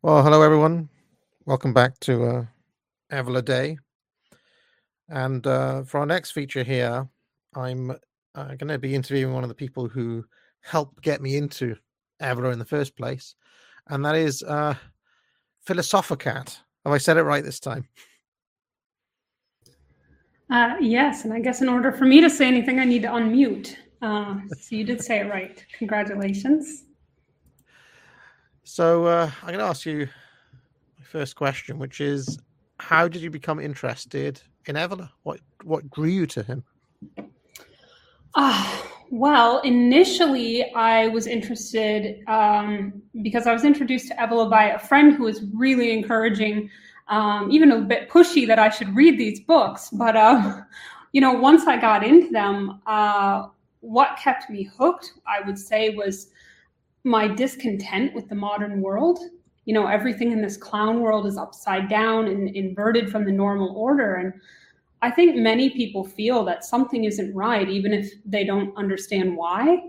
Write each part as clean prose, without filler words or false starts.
Well, hello everyone. Welcome back to Evola Day. And for our next feature here, I'm going to be interviewing one of the people who helped get me into Evola in the first place, and that is Philosophicat. Have I said it right this time? Yes, and I guess in order for me to say anything, I need to unmute. So you did say it right. Congratulations. So I'm going to ask you my first question, which is, how did you become interested in Evola? What drew you to him? Well, initially I was interested because I was introduced to Evola by a friend who was really encouraging, even a bit pushy that I should read these books. But, once I got into them, what kept me hooked, I would say, was my discontent with the modern world. Everything in this clown world is upside down and inverted from the normal order. And I think many people feel that something isn't right, even if they don't understand why.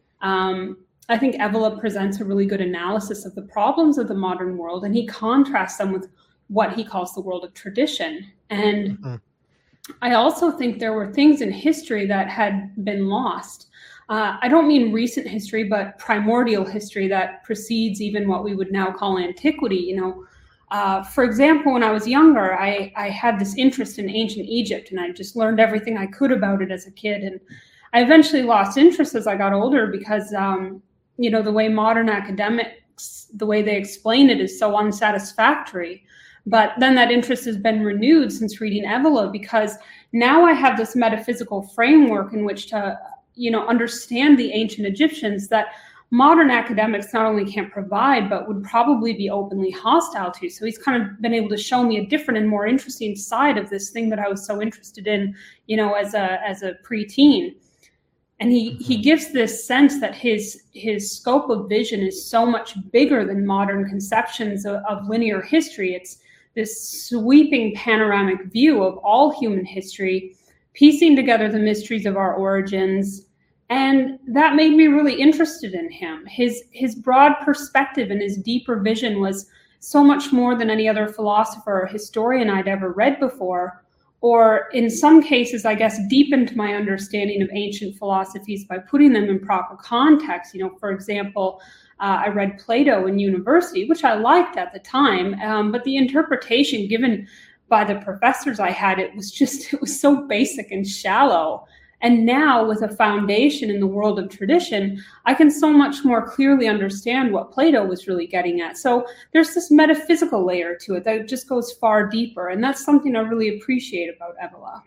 I think Evola presents a really good analysis of the problems of the modern world, and he contrasts them with what he calls the world of tradition. And Mhm. I also think there were things in history that had been lost. I don't mean recent history, but primordial history that precedes even what we would now call antiquity. For example, when I was younger, I had this interest in ancient Egypt, and I just learned everything I could about it as a kid. And I eventually lost interest as I got older because, the way modern academics, the way they explain it is so unsatisfactory. But then that interest has been renewed since reading Evola, because now I have this metaphysical framework in which to, understand the ancient Egyptians that modern academics not only can't provide, but would probably be openly hostile to. So he's kind of been able to show me a different and more interesting side of this thing that I was so interested in, as a preteen. And he gives this sense that his scope of vision is so much bigger than modern conceptions of linear history. It's this sweeping panoramic view of all human history, piecing together the mysteries of our origins. And that made me really interested in him. His broad perspective and his deeper vision was so much more than any other philosopher or historian I'd ever read before, or in some cases, I guess, deepened my understanding of ancient philosophies by putting them in proper context. For example, I read Plato in university, which I liked at the time, but the interpretation given by the professors I had, it was so basic and shallow. And now, with a foundation in the world of tradition, I can so much more clearly understand what Plato was really getting at. So there's this metaphysical layer to it that just goes far deeper. And that's something I really appreciate about Evola.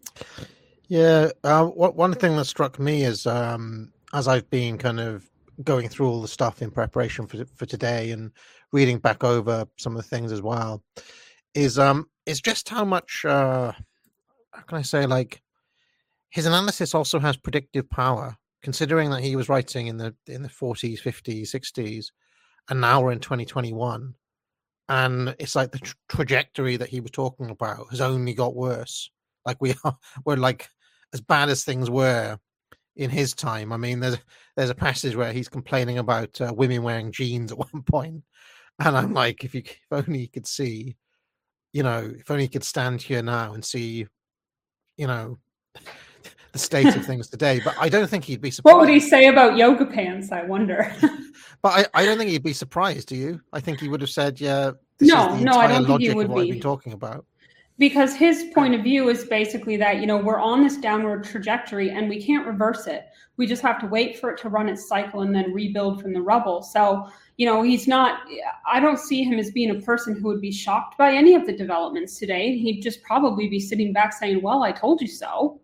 Yeah, one thing that struck me is as I've been kind of going through all the stuff in preparation for today and reading back over some of the things as well, is just how much how can I say, like, his analysis also has predictive power, considering that he was writing in the 40s, 50s, 60s, and now we're in 2021, and it's like the trajectory that he was talking about has only got worse. Like we're like as bad as things were in his time. I mean, there's a passage where he's complaining about women wearing jeans at one point, and I'm like, if only you could see, if only you could stand here now and see, you know, the state of things today. But I don't think he'd be What would he surprised. say about yoga pants, I wonder? But I don't think he'd be surprised, do you? I think he would have said, yeah, this is No, the no, I entire don't think he logic of would what I've been be. talking about. Because his point of view is basically that, we're on this downward trajectory and we can't reverse it. We just have to wait for it to run its cycle and then rebuild from the rubble. So, he's not, I don't see him as being a person who would be shocked by any of the developments today. He'd just probably be sitting back saying, well, I told you so.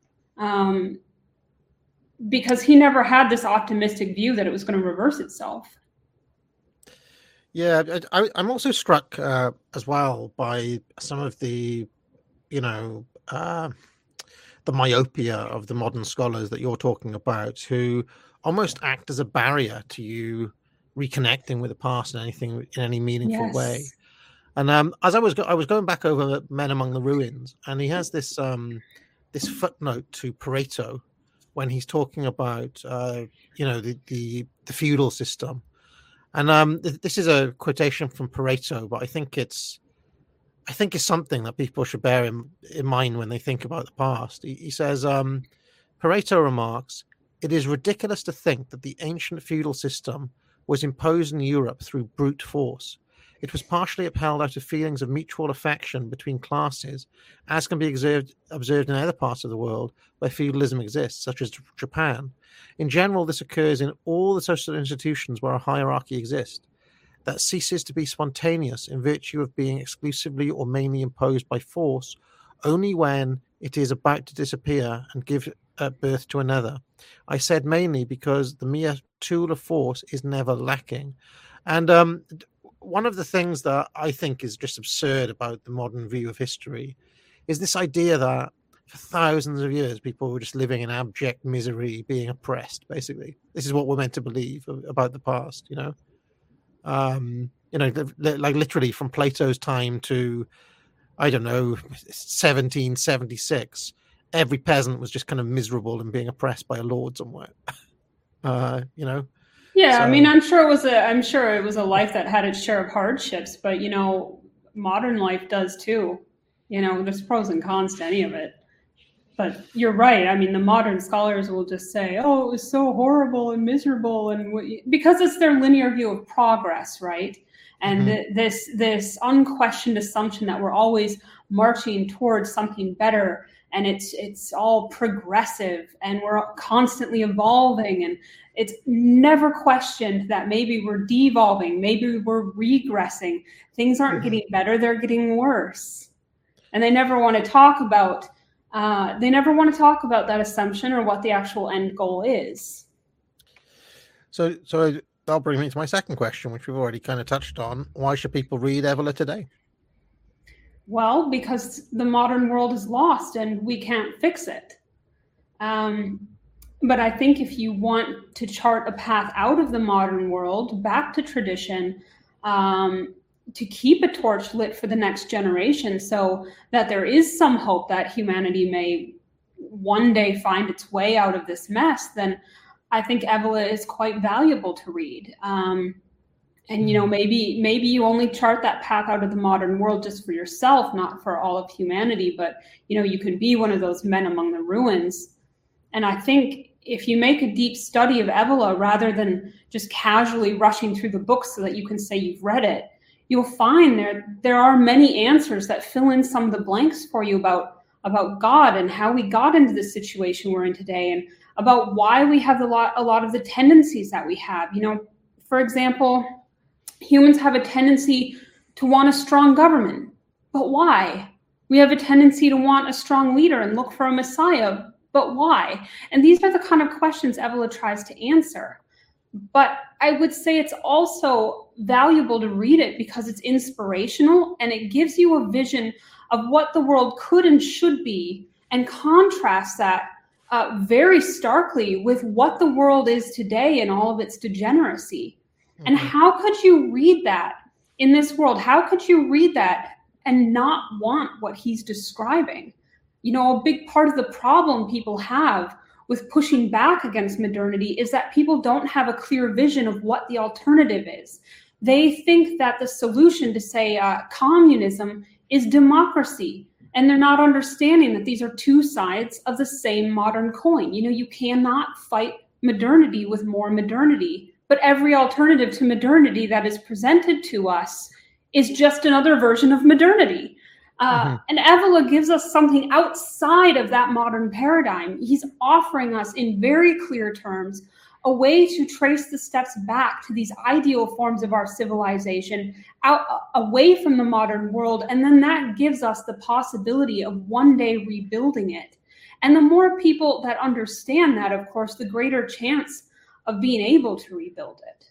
Because he never had this optimistic view that it was going to reverse itself. Yeah, I'm also struck as well by some of the, you know, uh, the myopia of the modern scholars that you're talking about, who almost act as a barrier to you reconnecting with the past in any meaningful way. Yes. And as I was going back over Men Among the Ruins, and he has this footnote to Pareto when he's talking about the feudal system, And this is a quotation from Pareto, but I think it's something that people should bear in mind when they think about the past. He says, Pareto remarks, "It is ridiculous to think that the ancient feudal system was imposed in Europe through brute force. It was partially upheld out of feelings of mutual affection between classes, as can be observed in other parts of the world where feudalism exists, such as Japan. In general, this occurs in all the social institutions where a hierarchy exists. That ceases to be spontaneous in virtue of being exclusively or mainly imposed by force only when it is about to disappear and give birth to another. I said mainly because the mere tool of force is never lacking." And one of the things that I think is just absurd about the modern view of history is this idea that for thousands of years people were just living in abject misery, being oppressed, basically. This is what we're meant to believe about the past, like literally from Plato's time to, I don't know, 1776, every peasant was just kind of miserable and being oppressed by a lord somewhere. Yeah, So, I mean, I'm sure it was a life that had its share of hardships, but modern life does too. There's pros and cons to any of it. But you're right. I mean, the modern scholars will just say, "Oh, it was so horrible and miserable," because it's their linear view of progress, right? And this unquestioned assumption that we're always marching towards something better, and it's all progressive, and we're constantly evolving, and it's never questioned that maybe we're devolving, maybe we're regressing. Things aren't getting better; they're getting worse, and they never want to talk about. That assumption or what the actual end goal is. So that'll bring me to my second question, which we've already kind of touched on. Why should people read Evola today? Well, because the modern world is lost and we can't fix it. But I think if you want to chart a path out of the modern world, back to tradition, to keep a torch lit for the next generation so that there is some hope that humanity may one day find its way out of this mess, then I think Evola is quite valuable to read. Maybe you only chart that path out of the modern world just for yourself, not for all of humanity, but you can be one of those men among the ruins. And I think if you make a deep study of Evola rather than just casually rushing through the book so that you can say you've read it, you'll find there are many answers that fill in some of the blanks for you about God and how we got into the situation we're in today, and about why we have a lot of the tendencies that we have. For example, humans have a tendency to want a strong government, but why? We have a tendency to want a strong leader and look for a messiah, but why? And these are the kind of questions Evola tries to answer. But I would say it's also valuable to read it because it's inspirational and it gives you a vision of what the world could and should be, and contrasts that very starkly with what the world is today and all of its degeneracy. And how could you read that in this world? How could you read that and not want what he's describing? A big part of the problem people have with pushing back against modernity is that people don't have a clear vision of what the alternative is. They think that the solution to, say, communism is democracy, and they're not understanding that these are two sides of the same modern coin. You cannot fight modernity with more modernity, but every alternative to modernity that is presented to us is just another version of modernity. And Evola gives us something outside of that modern paradigm. He's offering us in very clear terms a way to trace the steps back to these ideal forms of our civilization, away from the modern world. And then that gives us the possibility of one day rebuilding it. And the more people that understand that, of course, the greater chance of being able to rebuild it.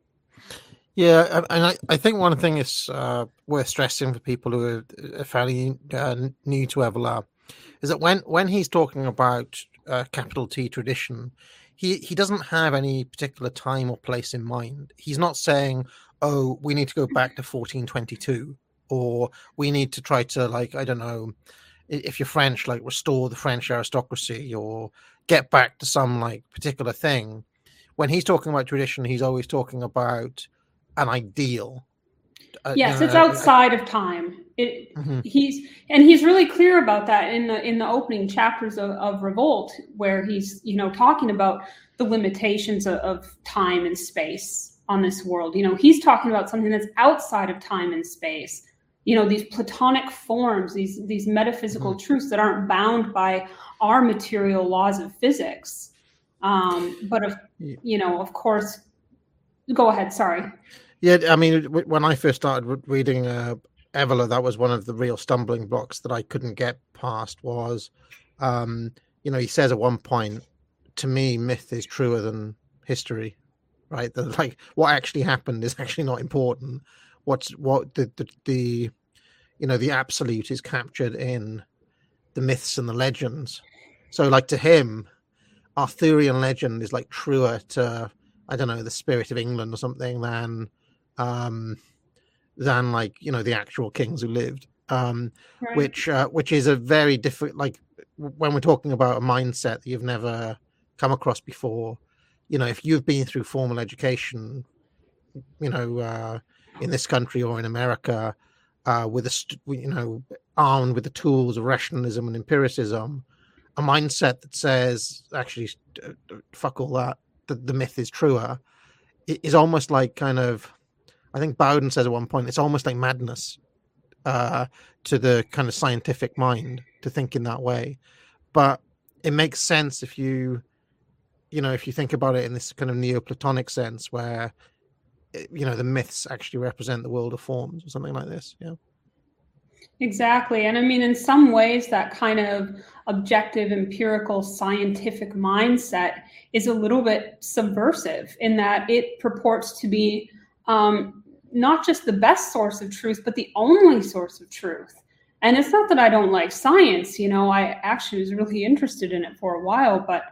Yeah, and I think one thing is worth stressing for people who are fairly new to Evola is that when he's talking about capital T tradition, he doesn't have any particular time or place in mind. He's not saying, "Oh, we need to go back to 1422," or "We need to try to, like, I don't know, if you're French, like restore the French aristocracy or get back to some like particular thing." When he's talking about tradition, he's always talking about an ideal. Yes, it's outside of time. He's really clear about that in the opening chapters of Revolt, where he's talking about the limitations of time and space on this world. He's talking about something that's outside of time and space. These platonic forms, these metaphysical truths that aren't bound by our material laws of physics. But of course, go ahead. Sorry. Yeah, I mean, when I first started reading Evola, that was one of the real stumbling blocks that I couldn't get past. Was, he says at one point, to me, myth is truer than history, right? That, like, what actually happened is actually not important. What the absolute is captured in the myths and the legends. So, like, to him, Arthurian legend is like truer to, I don't know, the spirit of England or something than like the actual kings who lived, right. which is a very different, like, when we're talking about a mindset that you've never come across before. If you've been through formal education, in this country or in America, with armed with the tools of rationalism and empiricism, a mindset that says actually fuck all that, the myth is truer, is almost like kind of, I think Bowden says at one point, it's almost like madness to the kind of scientific mind to think in that way. But it makes sense if you think about it in this kind of Neoplatonic sense, where the myths actually represent the world of forms or something like this. Yeah. Exactly. And I mean, in some ways, that kind of objective, empirical, scientific mindset is a little bit subversive in that it purports to be not just the best source of truth, but the only source of truth. And it's not that I don't like science. I actually was really interested in it for a while, but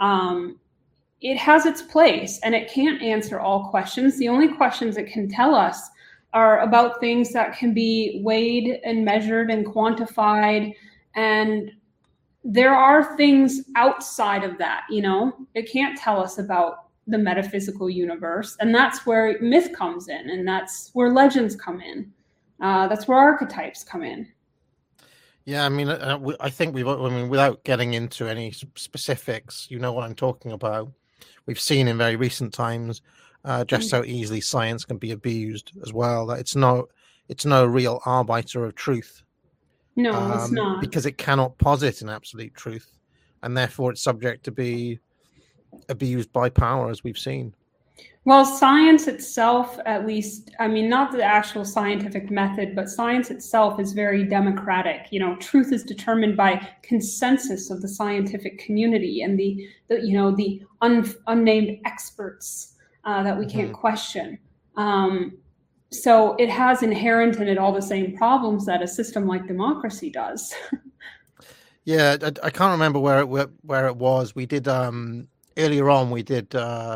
it has its place and it can't answer all questions. The only questions it can tell us are about things that can be weighed and measured and quantified. And there are things outside of that, it can't tell us about the metaphysical universe. And that's where myth comes in. And that's where legends come in. That's where archetypes come in. Yeah, I mean, I think without getting into any specifics, what I'm talking about. We've seen in very recent times just how easily science can be abused as well. That it's no real arbiter of truth. No, it's not. Because it cannot posit an absolute truth, and therefore it's subject to be abused by power, as we've seen. Well, science itself, at least, I mean, not the actual scientific method, but science itself is very democratic. Truth is determined by consensus of the scientific community and the unnamed experts that we can't question. So it has inherent in it all the same problems that a system like democracy does. Yeah, I can't remember where it was. We did earlier on. We did.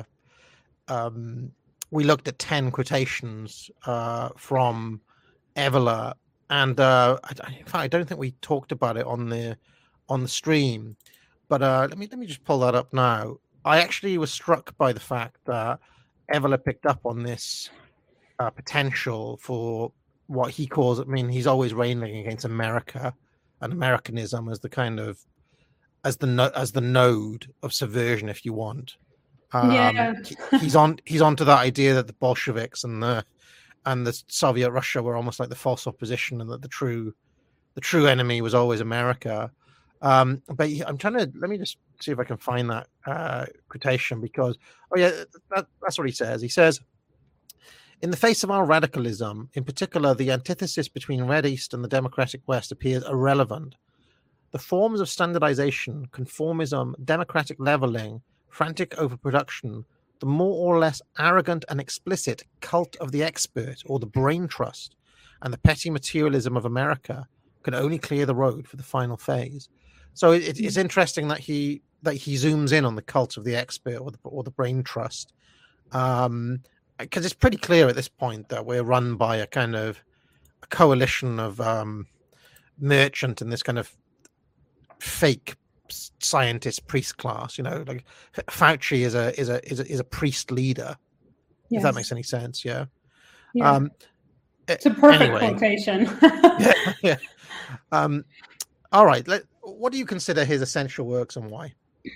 We looked at 10 quotations from Evola, and in fact, I don't think we talked about it on the stream. But let me just pull that up now. I actually was struck by the fact that Evola picked up on this potential for what he calls. I mean, he's always railing against America and Americanism as the kind of as the node of subversion, if you want. He's onto that idea that the Bolsheviks and the Soviet Russia were almost like the false opposition, and that the true enemy was always America. But I'm trying to, let me just see if I can find that quotation, because that's what he says. He says, "In the face of our radicalism, in particular, the antithesis between Red East and the democratic West appears irrelevant. The forms of standardization, conformism, democratic leveling, frantic overproduction, the more or less arrogant and explicit cult of the expert or the brain trust, and the petty materialism of America can only clear the road for the final phase." So it's interesting that he zooms in on the cult of the expert or the brain trust, because it's pretty clear at this point that we're run by a kind of a coalition of merchant and this kind of fake scientist priest class. Like Fauci is a priest leader. Yes. If that makes any sense. Yeah. Yeah. It's a perfect Anyway. quotation. Yeah. All right. What do you consider his essential works and why?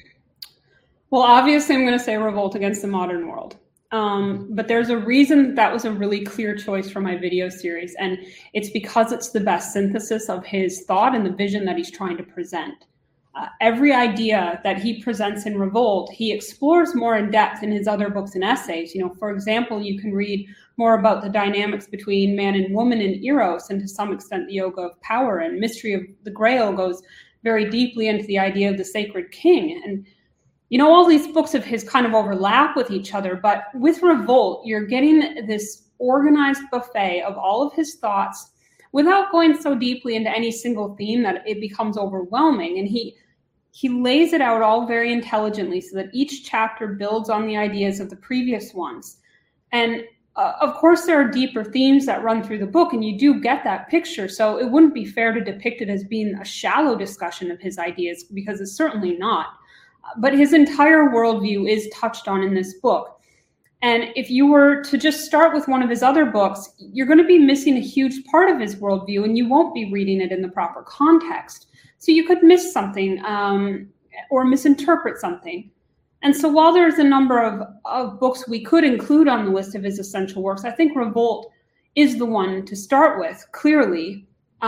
Well, obviously, I'm going to say Revolt Against the Modern World. But there's a reason that was a really clear choice for my video series, and it's because it's the best synthesis of his thought and the vision that he's trying to present. Every idea that he presents in Revolt, he explores more in depth in his other books and essays. For example, you can read more about the dynamics between man and woman in Eros, and to some extent the Yoga of Power, and Mystery of the Grail goes very deeply into the idea of the sacred king. And all these books of his kind of overlap with each other, but with Revolt, you're getting this organized buffet of all of his thoughts without going so deeply into any single theme that it becomes overwhelming. And he lays it out all very intelligently so that each chapter builds on the ideas of the previous ones. And of course, there are deeper themes that run through the book, and you do get that picture. So it wouldn't be fair to depict it as being a shallow discussion of his ideas, because it's certainly not. But his entire worldview is touched on in this book. And if you were to just start with one of his other books, you're going to be missing a huge part of his worldview, and you won't be reading it in the proper context. So you could miss something or misinterpret something. And so while there's a number of books we could include on the list of his essential works, I think Revolt is the one to start with, clearly.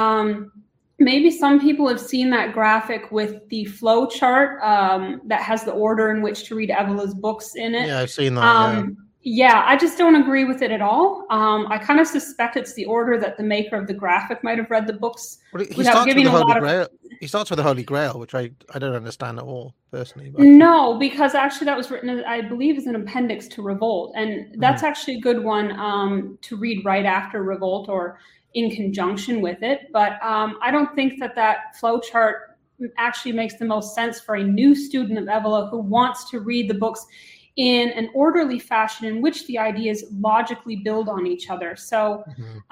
Maybe some people have seen that graphic with the flow chart that has the order in which to read Evolá's books in it. Yeah, I've seen that. Yeah, I just don't agree with it at all. I kind of suspect it's the order that the maker of the graphic might have read the books without giving a lot of... He starts with the Holy Grail, which I don't understand at all, personally. But... No, because actually that was written, I believe, as an appendix to Revolt. And that's actually a good one to read right after Revolt or in conjunction with it. But I don't think that flow chart actually makes the most sense for a new student of Evolá who wants to read the books in an orderly fashion in which the ideas logically build on each other. So,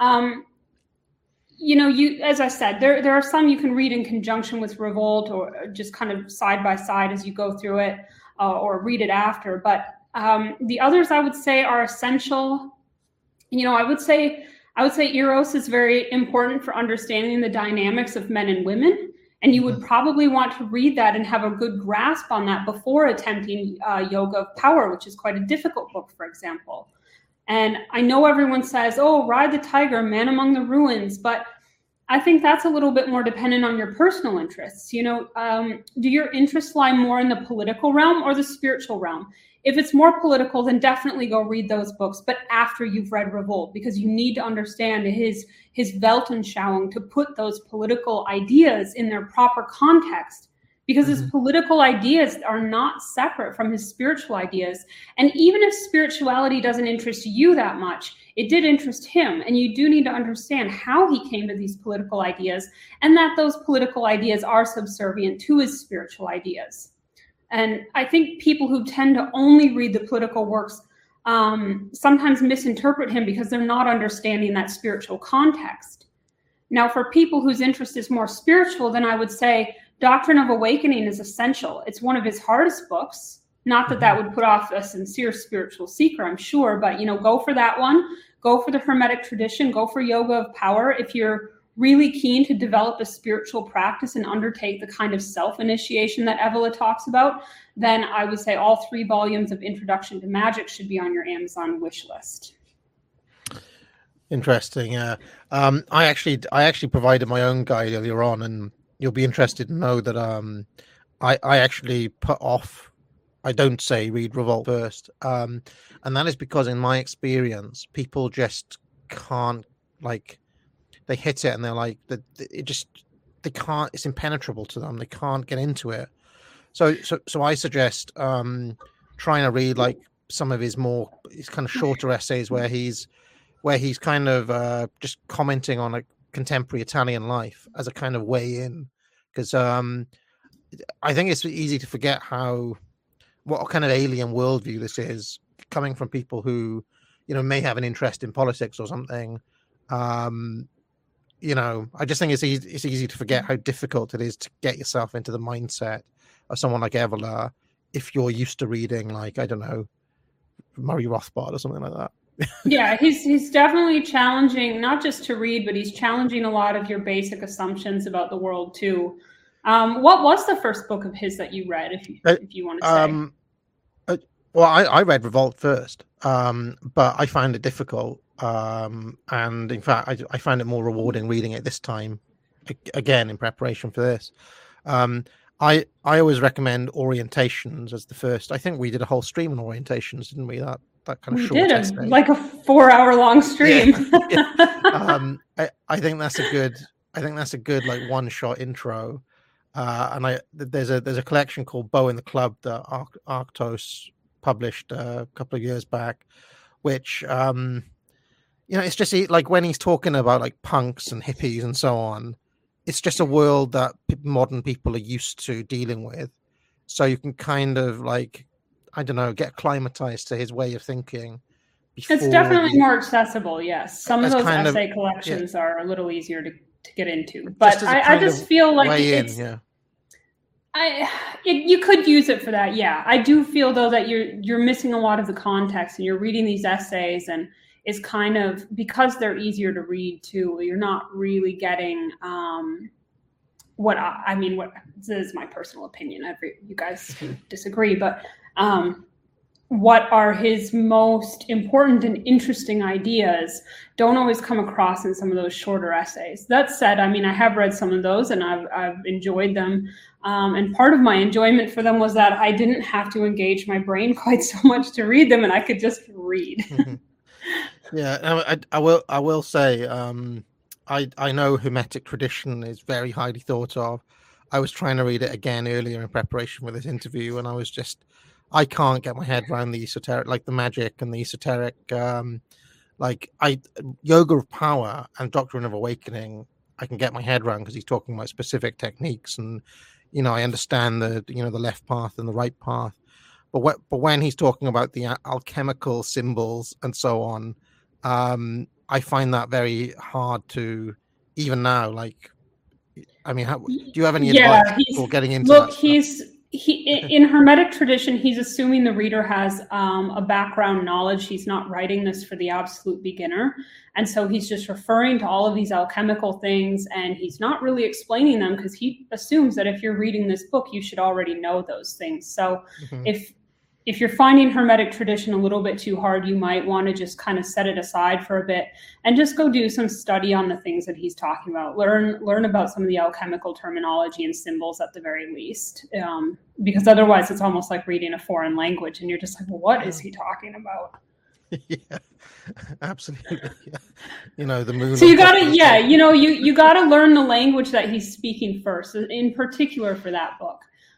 as I said, there are some you can read in conjunction with Revolt or just kind of side by side as you go through it or read it after. But the others I would say are essential. I would say Eros is very important for understanding the dynamics of men and women. And you would probably want to read that and have a good grasp on that before attempting Yoga of Power, which is quite a difficult book, for example. And I know everyone says, oh, Ride the Tiger, Man Among the Ruins, but I think that's a little bit more dependent on your personal interests. Do your interests lie more in the political realm or the spiritual realm? If it's more political, then definitely go read those books, but after you've read Revolt, because you need to understand his Weltanschauung to put those political ideas in their proper context, because his political ideas are not separate from his spiritual ideas. And even if spirituality doesn't interest you that much, it did interest him. And you do need to understand how he came to these political ideas and that those political ideas are subservient to his spiritual ideas. And I think people who tend to only read the political works sometimes misinterpret him because they're not understanding that spiritual context. Now, for people whose interest is more spiritual, then I would say Doctrine of Awakening is essential. It's one of his hardest books. Not that would put off a sincere spiritual seeker, I'm sure, but, go for that one. Go for the Hermetic tradition. Go for Yoga of Power. If you're really keen to develop a spiritual practice and undertake the kind of self-initiation that Evolá talks about, then I would say all 3 volumes of Introduction to Magic should be on your Amazon wish list. Interesting. Yeah. I actually provided my own guide earlier on, and you'll be interested to know that I actually put off. I don't say read Revolt first, and that is because in my experience, people just can't they hit it and they're like they can't. It's impenetrable to them. They can't get into it. So I suggest trying to read some of his kind of shorter essays where he's kind of just commenting on a contemporary Italian life as a kind of way in, because I think it's easy to forget what kind of alien worldview this is, coming from people who may have an interest in politics or something. I just think it's easy to forget how difficult it is to get yourself into the mindset of someone like Evolá if you're used to reading, I don't know, Murray Rothbard or something like that. Yeah, he's definitely challenging, not just to read, but he's challenging a lot of your basic assumptions about the world too. What was the first book of his that you read, if you want to say? Well, I read Revolt first, but I found it difficult. And in fact, I found it more rewarding reading it this time, again, in preparation for this. I always recommend Orientations as the first. I think we did a whole stream on Orientations, didn't we? That kind of We short did essay. like a 4-hour-long stream. Yeah. I think that's a good like one-shot intro. And there's a collection called Bo in the Club that Arctos published a couple of years back, which it's just like when he's talking about like punks and hippies and so on, it's just a world that modern people are used to dealing with, so you can kind of like, I don't know, get acclimatized to his way of thinking. It's definitely more accessible. Yes, some of those essay collections are a little easier to get into, but I just feel like it's. You could use it for that. Yeah, I do feel though that you're missing a lot of the context, and you're reading these essays, and it's kind of, because they're easier to read too, you're not really getting what this is my personal opinion. You guys can disagree, but what are his most important and interesting ideas don't always come across in some of those shorter essays. That said, I have read some of those and I've enjoyed them. And part of my enjoyment for them was that I didn't have to engage my brain quite so much to read them, and I could just read. Yeah, I will say, I know Hermetic Tradition is very highly thought of. I was trying to read it again earlier in preparation for this interview, and I can't get my head around the esoteric, like the magic and the esoteric, Yoga of Power and Doctrine of Awakening. I can get my head around because he's talking about specific techniques, and I understand the left path and the right path. But when he's talking about the alchemical symbols and so on, I find that very hard to, even now. Like, do you have any advice for getting into that stuff? In Hermetic tradition, he's assuming the reader has a background knowledge. He's not writing this for the absolute beginner. And so he's just referring to all of these alchemical things, and he's not really explaining them because he assumes that if you're reading this book, you should already know those things. So if you're finding Hermetic tradition a little bit too hard, you might want to just kind of set it aside for a bit and just go do some study on the things that he's talking about. Learn about some of the alchemical terminology and symbols at the very least, because otherwise it's almost like reading a foreign language, and you're just like, well, what is he talking about? Yeah, absolutely. Yeah. The moon. So you gotta learn the language that he's speaking first, in particular for that book.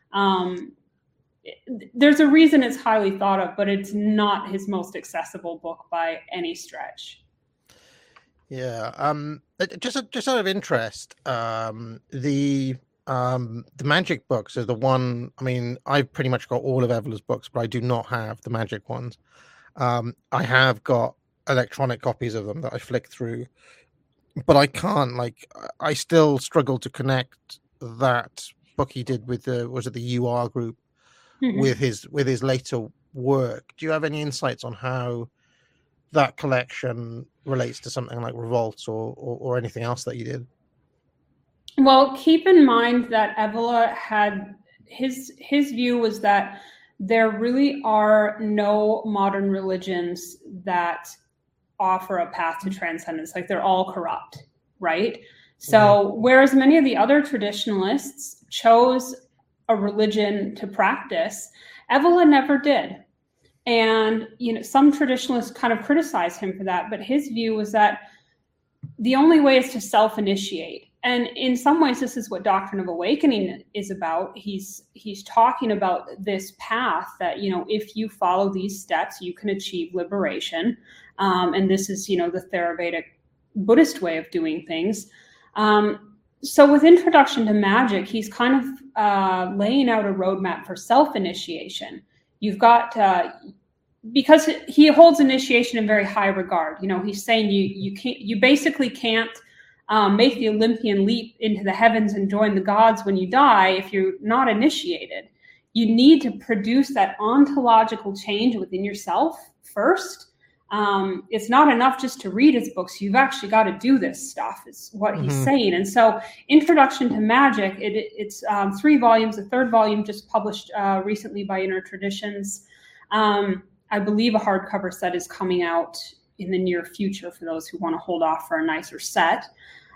There's a reason it's highly thought of, but it's not his most accessible book by any stretch. Yeah. Just out of interest, the magic books are the one. I've pretty much got all of Evola's books, but I do not have the magic ones. I have got electronic copies of them that I flick through, but I can't. I still struggle to connect that book he did with the UR group. Mm-hmm. with his later work. Do you have any insights on how that collection relates to something like Revolt or anything else that you did? Well, keep in mind that Evola had his view was that there really are no modern religions that offer a path to transcendence. Like, they're all corrupt, right? So whereas many of the other traditionalists chose a religion to practice, Evola never did. And, some traditionalists kind of criticize him for that, but his view was that the only way is to self-initiate. And in some ways, this is what Doctrine of Awakening is about. He's talking about this path that, if you follow these steps, you can achieve liberation. And this is, the Theravedic Buddhist way of doing things. So with Introduction to Magic, he's kind of laying out a roadmap for self-initiation. You've got, because he holds initiation in very high regard. He's saying you basically can't make the Olympian leap into the heavens and join the gods when you die if you're not initiated. You need to produce that ontological change within yourself first, It's not enough just to read his books. You've actually got to do this stuff, is what he's saying. And so Introduction to Magic, it's 3 volumes. The 3rd volume just published recently by Inner Traditions. I believe a hardcover set is coming out in the near future for those who want to hold off for a nicer set.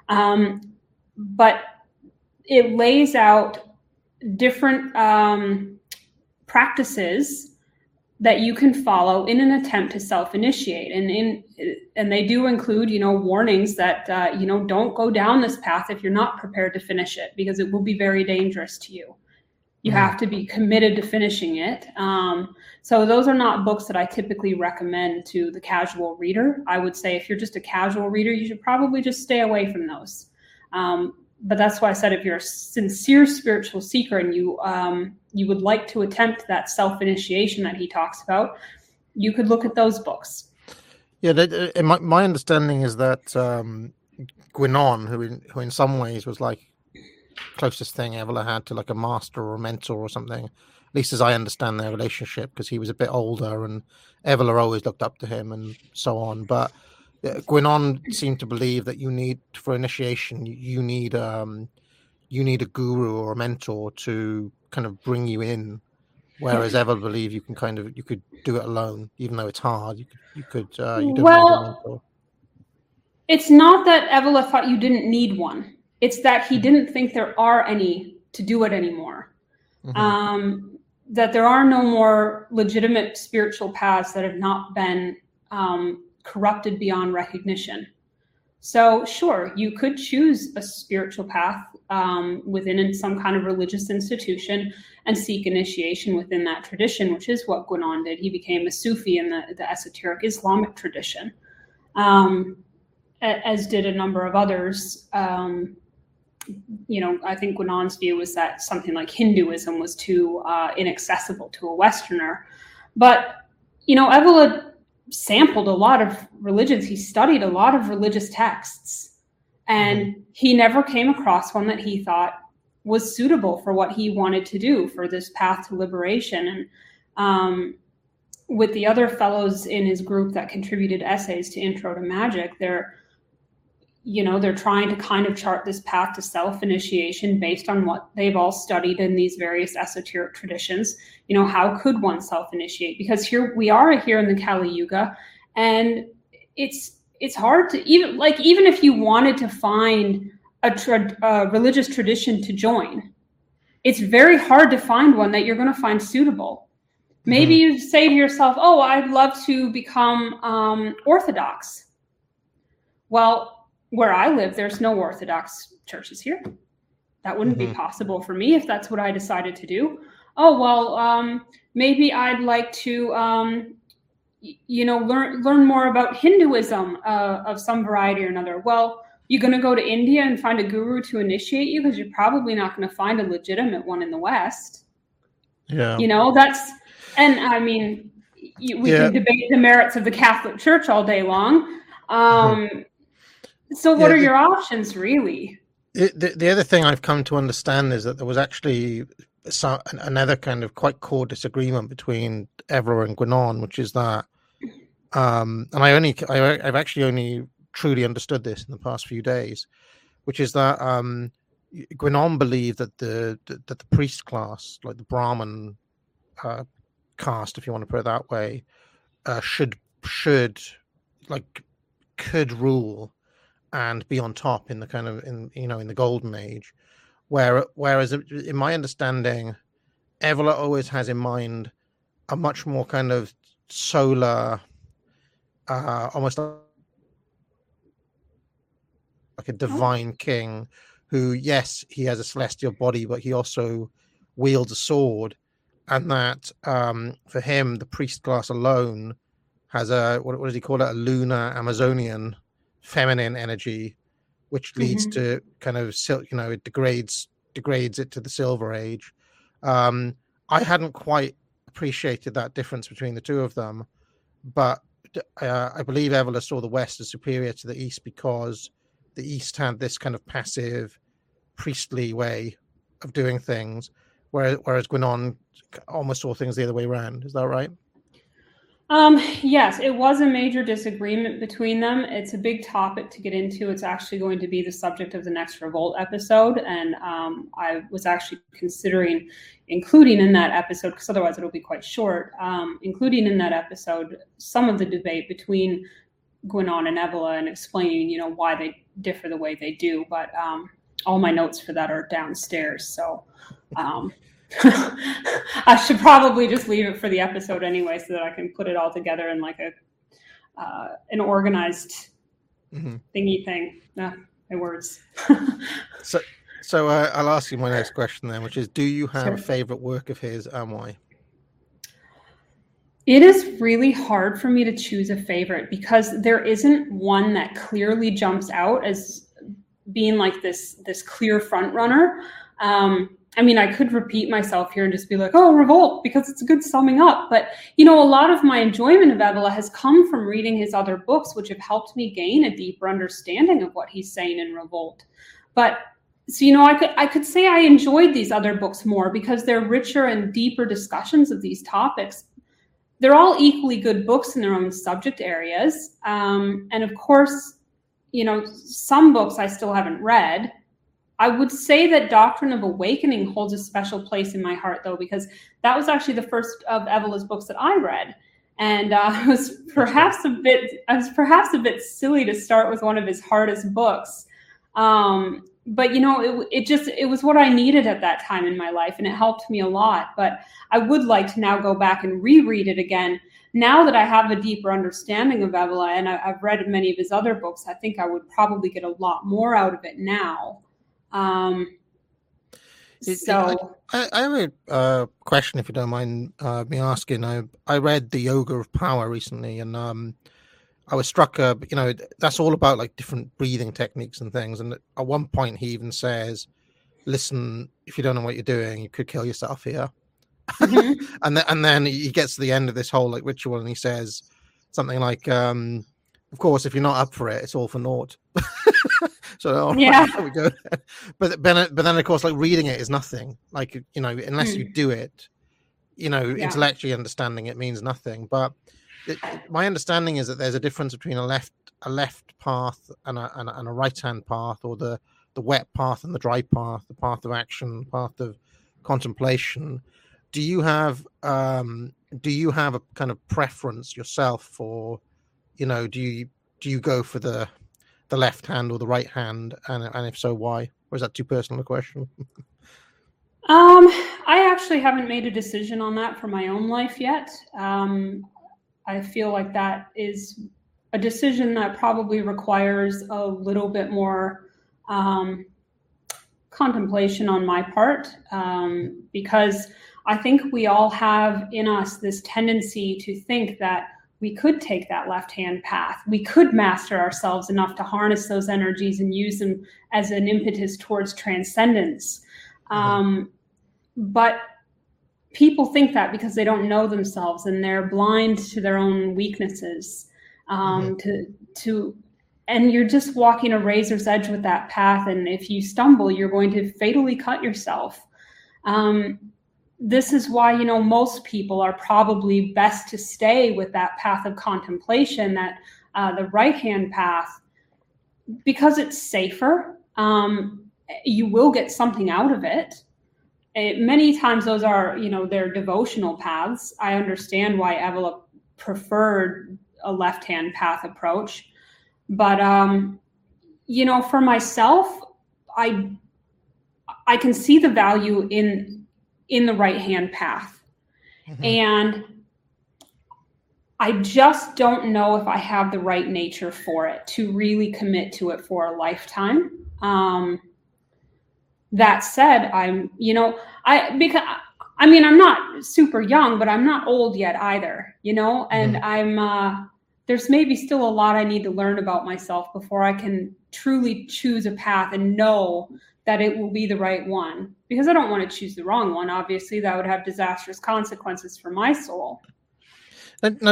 But it lays out different practices that you can follow in an attempt to self-initiate. And they do include, warnings that, don't go down this path if you're not prepared to finish it, because it will be very dangerous to you. You have to be committed to finishing it. So those are not books that I typically recommend to the casual reader. I would say if you're just a casual reader, you should probably just stay away from those. But that's why I said if you're a sincere spiritual seeker and you would like to attempt that self-initiation that he talks about, you could look at those books. Yeah, my understanding is that Guinan, who in some ways was like closest thing Evola had to like a master or a mentor or something, at least as I understand their relationship, because he was a bit older and Evola always looked up to him and so on. But Guinan seemed to believe that you need, for initiation, you need a guru or a mentor to kind of bring you in, whereas Evola believe you could do it alone, even though it's hard. You don't need a mentor. It's not that Evola thought you didn't need one. It's that he didn't think there are any to do it anymore. That there are no more legitimate spiritual paths that have not been corrupted beyond recognition. So sure, you could choose a spiritual path within some kind of religious institution and seek initiation within that tradition, which is what Guinan did. He became a Sufi in the esoteric Islamic tradition, as did a number of others. I think Guinan's view was that something like Hinduism was too inaccessible to a Westerner. But, Evola sampled a lot of religions. He studied a lot of religious texts, and he never came across one that he thought was suitable for what he wanted to do for this path to liberation. And with the other fellows in his group that contributed essays to Intro to Magic, they're trying to kind of chart this path to self-initiation based on what they've all studied in these various esoteric traditions. How could one self-initiate? Because here we are here in the Kali Yuga, and it's hard to even if you wanted to find a religious tradition to join, it's very hard to find one that you're going to find suitable. Maybe you say to yourself, "Oh, I'd love to become Orthodox." Well, where I live, there's no Orthodox churches here. That wouldn't be possible for me if that's what I decided to do. Oh, well, maybe I'd like to, learn more about Hinduism of some variety or another. Well, you're going to go to India and find a guru to initiate you, because you're probably not going to find a legitimate one in the West. Yeah. And I mean, we can debate the merits of the Catholic Church all day long. So what are your options, really? The other thing I've come to understand is that there was actually another kind of quite core disagreement between Evola and Guinan, which is that, and I've actually only truly understood this in the past few days, which is that Guinan believed that the priest class, like the Brahmin caste, if you want to put it that way, could rule and be on top in the kind of in the golden age, whereas in my understanding, Evola always has in mind a much more kind of solar, almost like a divine king who, yes, he has a celestial body, but he also wields a sword, and that for him the priest class alone has what does he call it, a lunar Amazonian feminine energy, which leads to kind of it degrades it to the Silver Age. I hadn't quite appreciated that difference between the two of them, but I believe Evola saw the West as superior to the East because the East had this kind of passive priestly way of doing things, whereas Guinan almost saw things the other way around. Is that right? Yes, it was a major disagreement between them. It's a big topic to get into. It's actually going to be the subject of the next Revolt episode. And I was actually considering including in that episode, because otherwise it'll be quite short, including in that episode some of the debate between Guinan and Evola and explaining, why they differ the way they do. But all my notes for that are downstairs. So I should probably just leave it for the episode anyway, so that I can put it all together in like an organized thingy thing. My words. So I'll ask you my next question then, which is: do you have Sure. a favorite work of his, and why? It is really hard for me to choose a favorite, because there isn't one that clearly jumps out as being like this clear front runner. I could repeat myself here and just be like, oh, Revolt, because it's a good summing up. But, a lot of my enjoyment of Evola has come from reading his other books, which have helped me gain a deeper understanding of what he's saying in Revolt. But, so, I could say I enjoyed these other books more because they're richer and deeper discussions of these topics. They're all equally good books in their own subject areas. And of course, some books I still haven't read. I would say that Doctrine of Awakening holds a special place in my heart, though, because that was actually the first of Evola's books that I read. And I was perhaps a bit silly to start with one of his hardest books. But it was what I needed at that time in my life, and it helped me a lot. But I would like to now go back and reread it again. Now that I have a deeper understanding of Evola, and I've read many of his other books, I think I would probably get a lot more out of it now. I have a question, if you don't mind me asking. I read The Yoga of Power recently, and I was struck. That's all about like different breathing techniques and things. And at one point, he even says, "Listen, if you don't know what you're doing, you could kill yourself here." Mm-hmm. and then he gets to the end of this whole like ritual, and he says something like, "Of course, if you're not up for it, it's all for naught." So yeah, there we go. But then of course, like reading it is nothing. Like unless you do it, intellectually understanding it means nothing. But my understanding is that there's a difference between a left path and a right hand path, or the wet path and the dry path, the path of action, the path of contemplation. Do you have a kind of preference yourself for, do you go for the left hand or the right hand, and if so, why? Or is that too personal a question? I actually haven't made a decision on that for my own life yet. I feel like that is a decision that probably requires a little bit more contemplation on my part, because I think we all have in us this tendency to think that we could take that left-hand path. We could master ourselves enough to harness those energies and use them as an impetus towards transcendence. But people think that because they don't know themselves and they're blind to their own weaknesses. And you're just walking a razor's edge with that path. And if you stumble, you're going to fatally cut yourself. This is why, most people are probably best to stay with that path of contemplation, that the right-hand path, because it's safer. You will get something out of it. Many times those are, they're devotional paths. I understand why Evola preferred a left-hand path approach. But, for myself, I can see the value in the right-hand path. And I just don't know if I have the right nature for it to really commit to it for a lifetime. That said, I'm not super young, but I'm not old yet either, and there's maybe still a lot I need to learn about myself before I can truly choose a path and know that it will be the right one, because I don't want to choose the wrong one. Obviously, that would have disastrous consequences for my soul. No,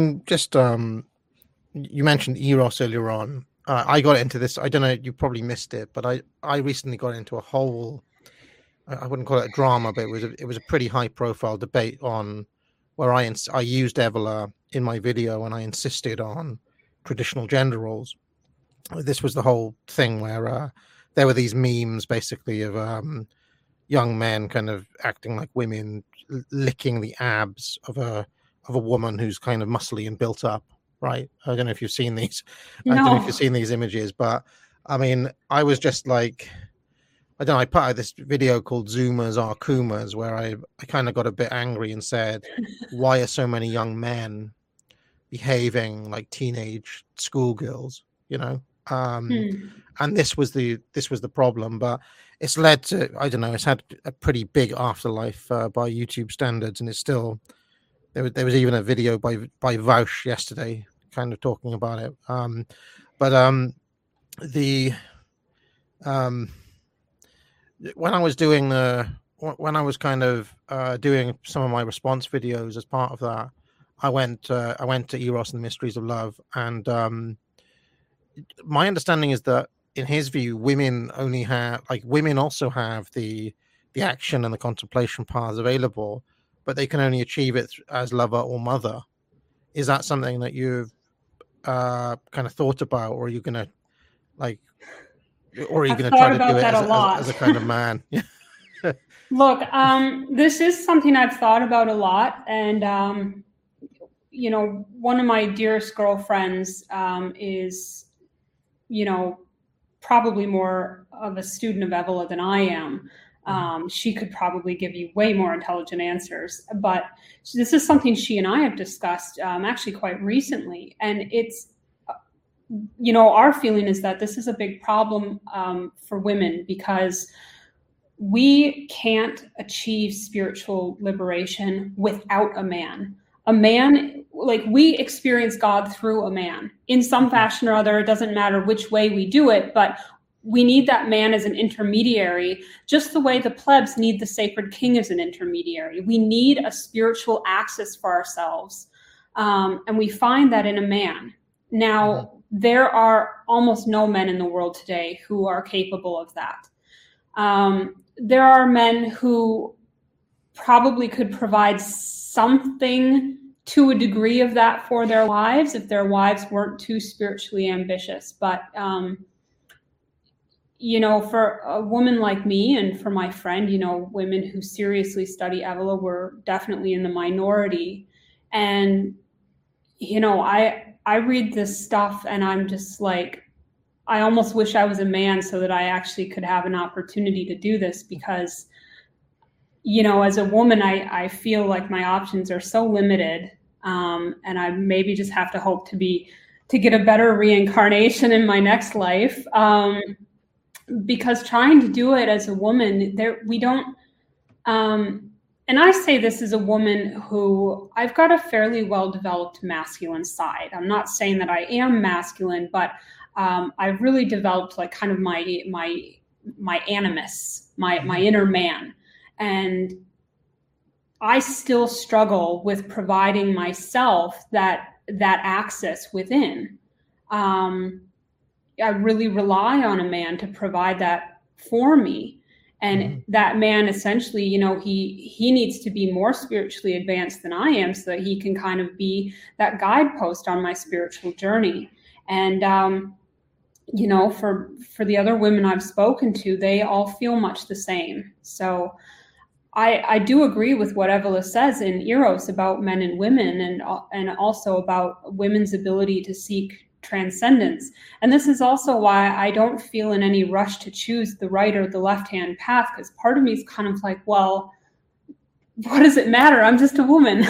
you mentioned Eros earlier on. I got into this. I don't know. You probably missed it, but I recently got into a whole. I wouldn't call it a drama, but it was a pretty high profile debate on where I used Evola in my video and I insisted on traditional gender roles. This was the whole thing where there were these memes basically of young men kind of acting like women, licking the abs of a woman who's kind of muscly and built up, right? I don't know if you've seen these. No. I don't know if you've seen these images, but I mean, I was just like, I don't know, I put out this video called Zoomers Are Coomers, where I kind of got a bit angry and said, why are so many young men behaving like teenage schoolgirls, you know? And this was the problem, but it's led to, I don't know, it's had a pretty big afterlife by YouTube standards, and it's still, there was even a video by Vaush yesterday kind of talking about it. When I was doing kind of doing some of my response videos as part of that, I went to Eros and the Mysteries of Love, and my understanding is that in his view, women also have the action and the contemplation paths available, but they can only achieve it as lover or mother. Is that something that you've kind of thought about, or are you going to or are you going to try to do it as a kind of man? Look, this is something I've thought about a lot, and you know, one of my dearest girlfriends is, you know, probably more of a student of Evola than I am. She could probably give you way more intelligent answers, but this is something she and I have discussed actually quite recently. And it's, you know, our feeling is that this is a big problem for women, because we can't achieve spiritual liberation without a man. A man, like, we experience God through a man in some fashion or other. It doesn't matter which way we do it, but we need that man as an intermediary, just the way the plebs need the sacred king as an intermediary. We need a spiritual access for ourselves. And we find that in a man. Now, there are almost no men in the world today who are capable of that. There are men who probably could provide something to a degree of that for their wives if their wives weren't too spiritually ambitious. But, you know, for a woman like me and for my friend, you know, women who seriously study Evola were definitely in the minority. And, you know, I read this stuff and I'm just like, I almost wish I was a man so that I actually could have an opportunity to do this, because, you know, as a woman, I feel like my options are so limited. And I maybe just have to hope to get a better reincarnation in my next life. Because trying to do it as a woman, we don't, and I say this as a woman who, I've got a fairly well-developed masculine side. I'm not saying that I am masculine, but I've really developed like kind of my animus, my inner man. And I still struggle with providing myself that access within. I really rely on a man to provide that for me. And that man essentially, you know, he needs to be more spiritually advanced than I am so that he can kind of be that guidepost on my spiritual journey. And, you know, for the other women I've spoken to, they all feel much the same. So I do agree with what Evola says in Eros about men and women, and also about women's ability to seek transcendence. And this is also why I don't feel in any rush to choose the right or the left-hand path, because part of me is kind of like, well, what does it matter? I'm just a woman.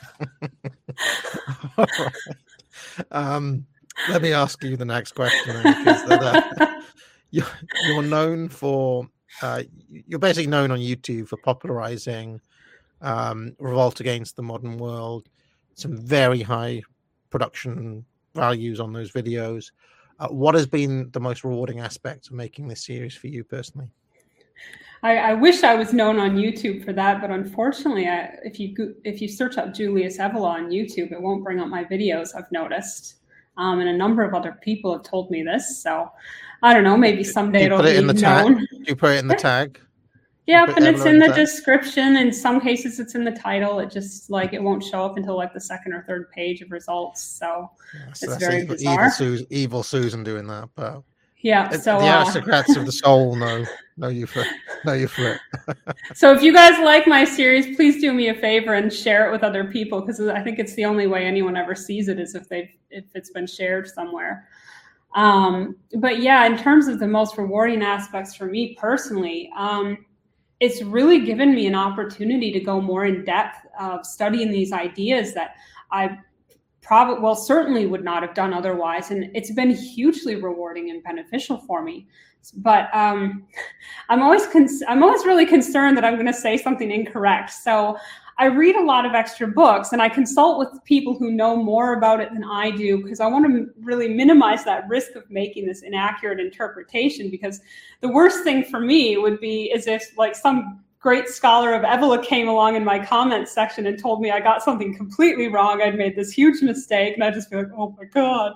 All right. Let me ask you the next question, because you're known for you're basically known on YouTube for popularizing Revolt Against the Modern World, some very high production values on those videos. What has been the most rewarding aspect of making this series for you personally? I wish I was known on YouTube for that, but unfortunately, if you search up Julius Evola on YouTube, it won't bring up my videos, I've noticed. And a number of other people have told me this, so I don't know, maybe someday it'll be known. Do you put it in the tag? Yep, and it's in the description. In some cases, it's in the title. It just like it won't show up until like the second or third page of results. So it's very bizarre. Evil Susan doing that, but yeah. So the aristocrats of the soul know you for it. So if you guys like my series, please do me a favor and share it with other people, because I think it's the only way anyone ever sees it is if it's been shared somewhere. But yeah, in terms of the most rewarding aspects for me personally, it's really given me an opportunity to go more in depth of studying these ideas that I certainly would not have done otherwise. And it's been hugely rewarding and beneficial for me. But I'm always really concerned that I'm going to say something incorrect. So I read a lot of extra books and I consult with people who know more about it than I do, because I want to really minimize that risk of making this inaccurate interpretation. Because the worst thing for me would be is if like some great scholar of Evola came along in my comments section and told me I got something completely wrong. I'd made this huge mistake, and I'd just be like, oh my God.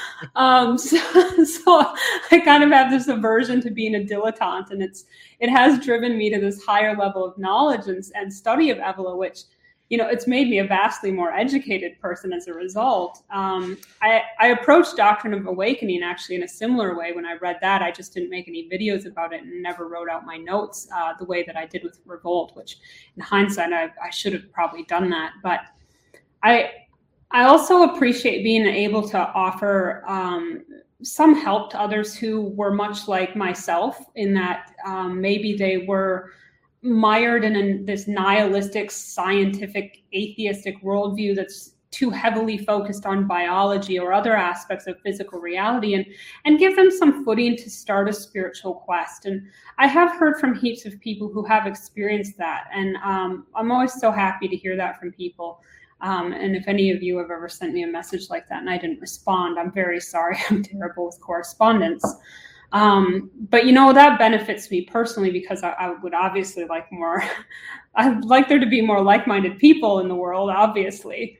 So I kind of have this aversion to being a dilettante, and it has driven me to this higher level of knowledge and study of Evola, which, you know, it's made me a vastly more educated person as a result. I approached Doctrine of Awakening actually in a similar way. When I read that, I just didn't make any videos about it and never wrote out my notes the way that I did with Revolt, which in hindsight, I should have probably done that. But I also appreciate being able to offer some help to others who were much like myself in that maybe they were mired in this nihilistic, scientific, atheistic worldview that's too heavily focused on biology or other aspects of physical reality, and give them some footing to start a spiritual quest. And I have heard from heaps of people who have experienced that. And I'm always so happy to hear that from people. And if any of you have ever sent me a message like that and I didn't respond, I'm very sorry. I'm terrible with correspondence. But, you know, that benefits me personally, because I would obviously like more, I'd like there to be more like-minded people in the world, obviously.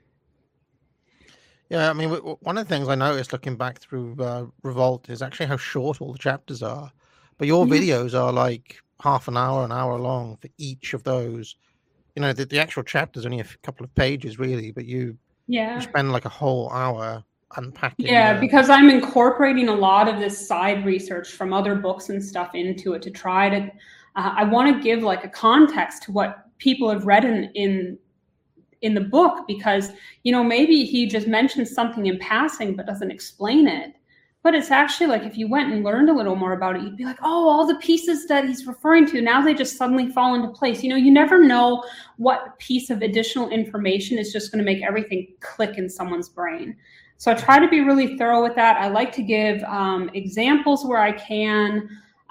Yeah, I mean, one of the things I noticed looking back through Revolt is actually how short all the chapters are. But your videos are like half an hour long for each of those. You know, the actual chapter's only a couple of pages, really, but you spend like a whole hour unpacking. Yeah, because I'm incorporating a lot of this side research from other books and stuff into it to try to, I want to give like a context to what people have read in the book, because, you know, maybe he just mentions something in passing but doesn't explain it. But it's actually like if you went and learned a little more about it, you'd be like, oh, all the pieces that he's referring to, now they just suddenly fall into place. You know, you never know what piece of additional information is just going to make everything click in someone's brain. So I try to be really thorough with that. I like to give examples where I can.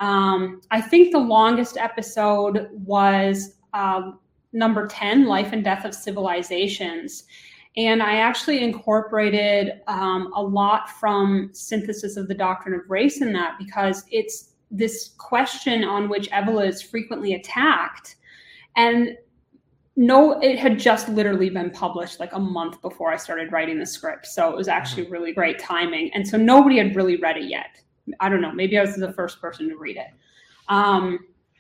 I think the longest episode was number 10, Life and Death of Civilizations. And I actually incorporated a lot from Synthesis of the Doctrine of Race in that, because it's this question on which Evola is frequently attacked. And no, it had just literally been published like a month before I started writing the script. So it was actually really great timing. And so nobody had really read it yet. I don't know, maybe I was the first person to read it.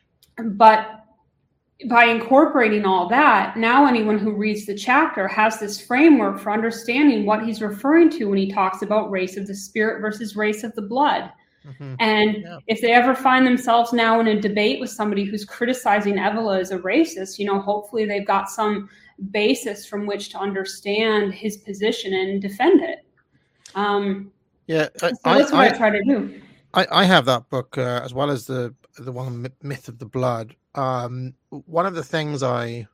But by incorporating all that, now anyone who reads the chapter has this framework for understanding what he's referring to when he talks about race of the spirit versus race of the blood. And if they ever find themselves now in a debate with somebody who's criticizing Evola as a racist, you know, hopefully they've got some basis from which to understand his position and defend it. So that's what I try to do. I have that book as well as the one Myth of the Blood. One of the things it's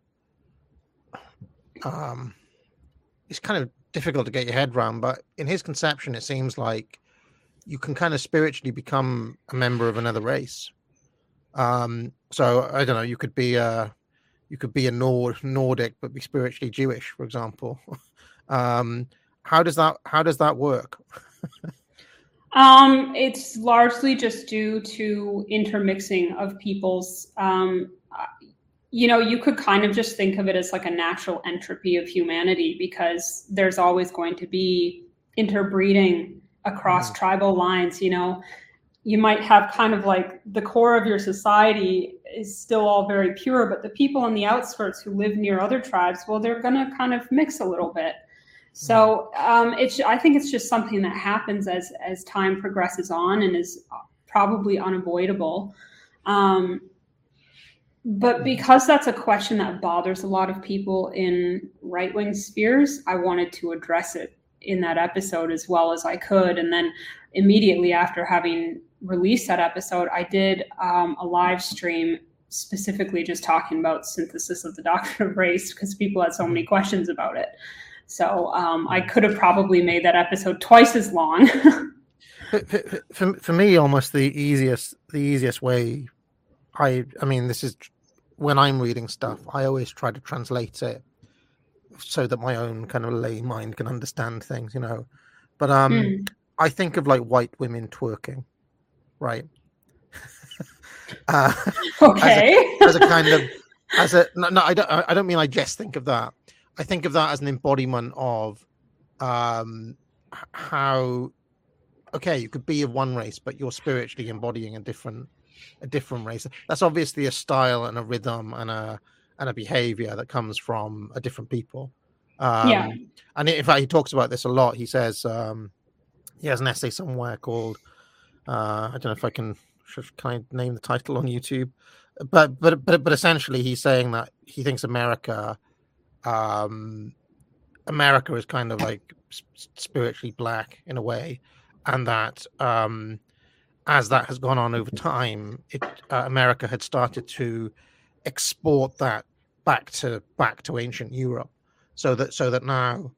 kind of difficult to get your head around, but in his conception, it seems like you can kind of spiritually become a member of another race. So I don't know, you could be a Nordic but be spiritually Jewish, for example. How does that work? It's largely just due to intermixing of people's, you know, you could kind of just think of it as like a natural entropy of humanity, because there's always going to be interbreeding across tribal lines. You know, you might have kind of like the core of your society is still all very pure, but the people on the outskirts who live near other tribes, well, they're going to kind of mix a little bit. So I think it's just something that happens as time progresses on and is probably unavoidable. But because that's a question that bothers a lot of people in right-wing spheres, I wanted to address it in that episode as well as I could. And then immediately after having released that episode, I did a live stream specifically just talking about synthesis of the doctrine of race because people had so many questions about it. So I could have probably made that episode twice as long. for me, almost the easiest way. I mean, this is when I'm reading stuff, I always try to translate it so that my own kind of lay mind can understand things, you know. But I think of like white women twerking, right? Okay. As a kind of no, I don't mean I just think of that. I think of that as an embodiment of how you could be of one race, but you're spiritually embodying a different race. That's obviously a style and a rhythm and a behavior that comes from a different people. And in fact, he talks about this a lot. He says he has an essay somewhere called I don't know if I can name the title on YouTube, but essentially he's saying that he thinks America is kind of like spiritually black in a way, and that as that has gone on over time, America had started to export that back to ancient Europe, so that now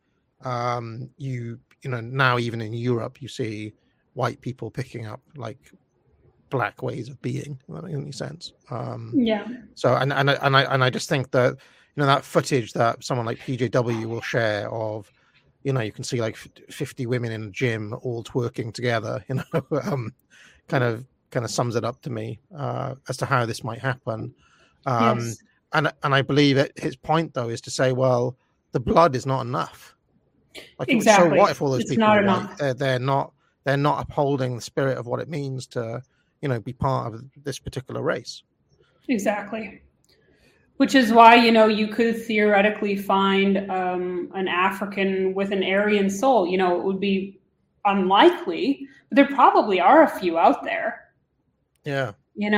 now even in Europe you see white people picking up like black ways of being, if that makes any sense. So and I just think that that footage that someone like PJW will share of, you can see like 50 women in a gym all twerking together, kind of sums it up to me as to how this might happen. Yes. And I believe his point though is to say, well, the blood is not enough. Like, exactly. So what if all those people are white? They're not upholding the spirit of what it means to be part of this particular race. Exactly. Which is why, you could theoretically find an African with an Aryan soul. It would be unlikely, but there probably are a few out there. Yeah.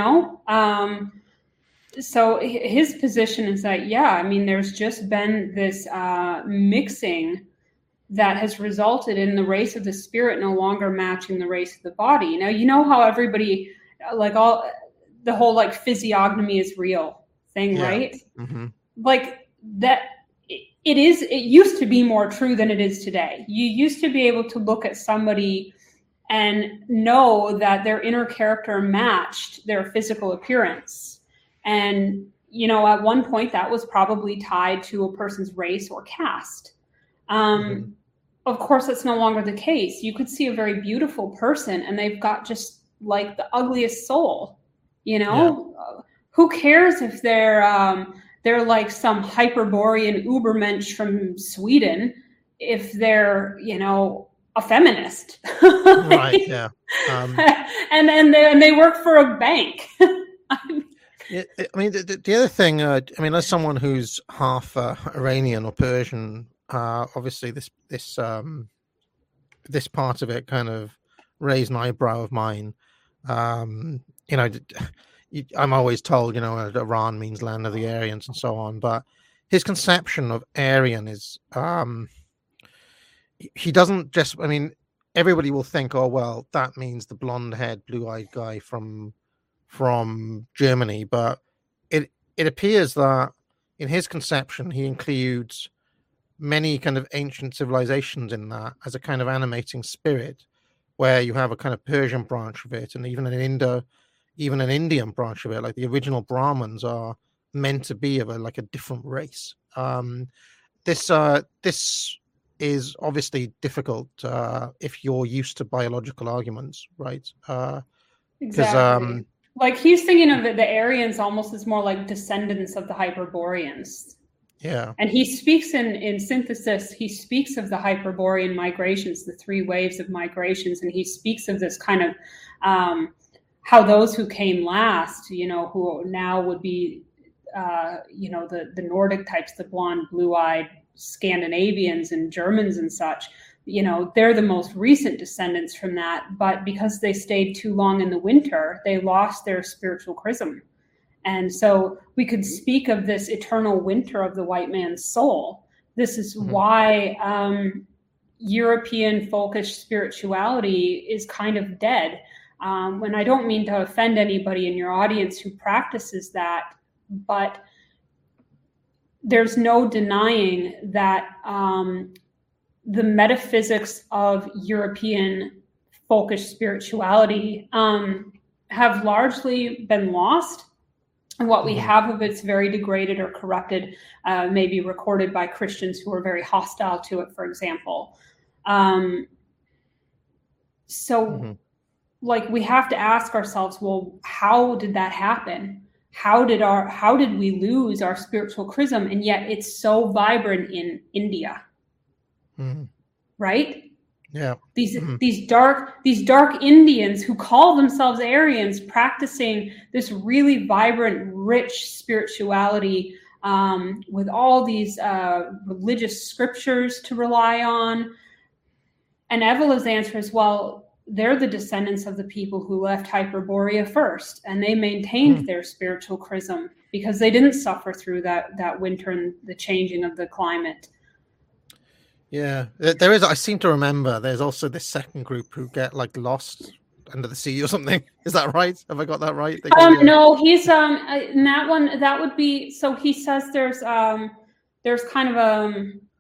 So his position is that, there's just been this mixing that has resulted in the race of the spirit no longer matching the race of the body. Now, how everybody, the whole like physiognomy is real thing, right? Mm-hmm. Like that, it used to be more true than it is today. You used to be able to look at somebody and know that their inner character matched their physical appearance. And, at one point that was probably tied to a person's race or caste. Of course, that's no longer the case. You could see a very beautiful person and they've got just like the ugliest soul, Who cares if they're like some Hyperborean Ubermensch from Sweden, if they're, a feminist. Right, yeah. And they work for a bank. Yeah, I mean, the other thing, as someone who's half Iranian or Persian, obviously this part of it kind of raised an eyebrow of mine. I'm always told, Iran means land of the Aryans and so on, but his conception of Aryan is, he doesn't just, everybody will think, oh, well, that means the blonde-haired, blue-eyed guy from Germany, but it appears that in his conception, he includes many kind of ancient civilizations in that as a kind of animating spirit, where you have a kind of Persian branch of it, and even an Indian branch of it. Like the original Brahmins are meant to be of a different race. This is obviously difficult if you're used to biological arguments, right? Exactly. Like he's thinking of the Aryans almost as more like descendants of the Hyperboreans. Yeah. And he speaks in Synthesis, he speaks of the Hyperborean migrations, the 3 waves of migrations, and he speaks of this kind of how those who came last, who now would be, the Nordic types, the blonde, blue-eyed Scandinavians and Germans and such, they're the most recent descendants from that. But because they stayed too long in the winter, they lost their spiritual chrism. And so we could speak of this eternal winter of the white man's soul. This is why European folkish spirituality is kind of dead. And I don't mean to offend anybody in your audience who practices that, but there's no denying that the metaphysics of European folkish spirituality have largely been lost. And what we have of it's very degraded or corrupted, maybe recorded by Christians who are very hostile to it, for example. Like, we have to ask ourselves, well, how did that happen? How did we lose our spiritual chrism? And yet it's so vibrant in India, right? Yeah. These dark Indians who call themselves Aryans, practicing this really vibrant, rich spirituality with all these religious scriptures to rely on. And Evola's answer is, well, they're the descendants of the people who left Hyperborea first, and they maintained their spiritual chrism because they didn't suffer through that winter and the changing of the climate. Yeah, there is. I seem to remember there's also this second group who get like lost under the sea or something. Is that right? Have I got that right? No, he's in that one. That would be, so he says there's kind of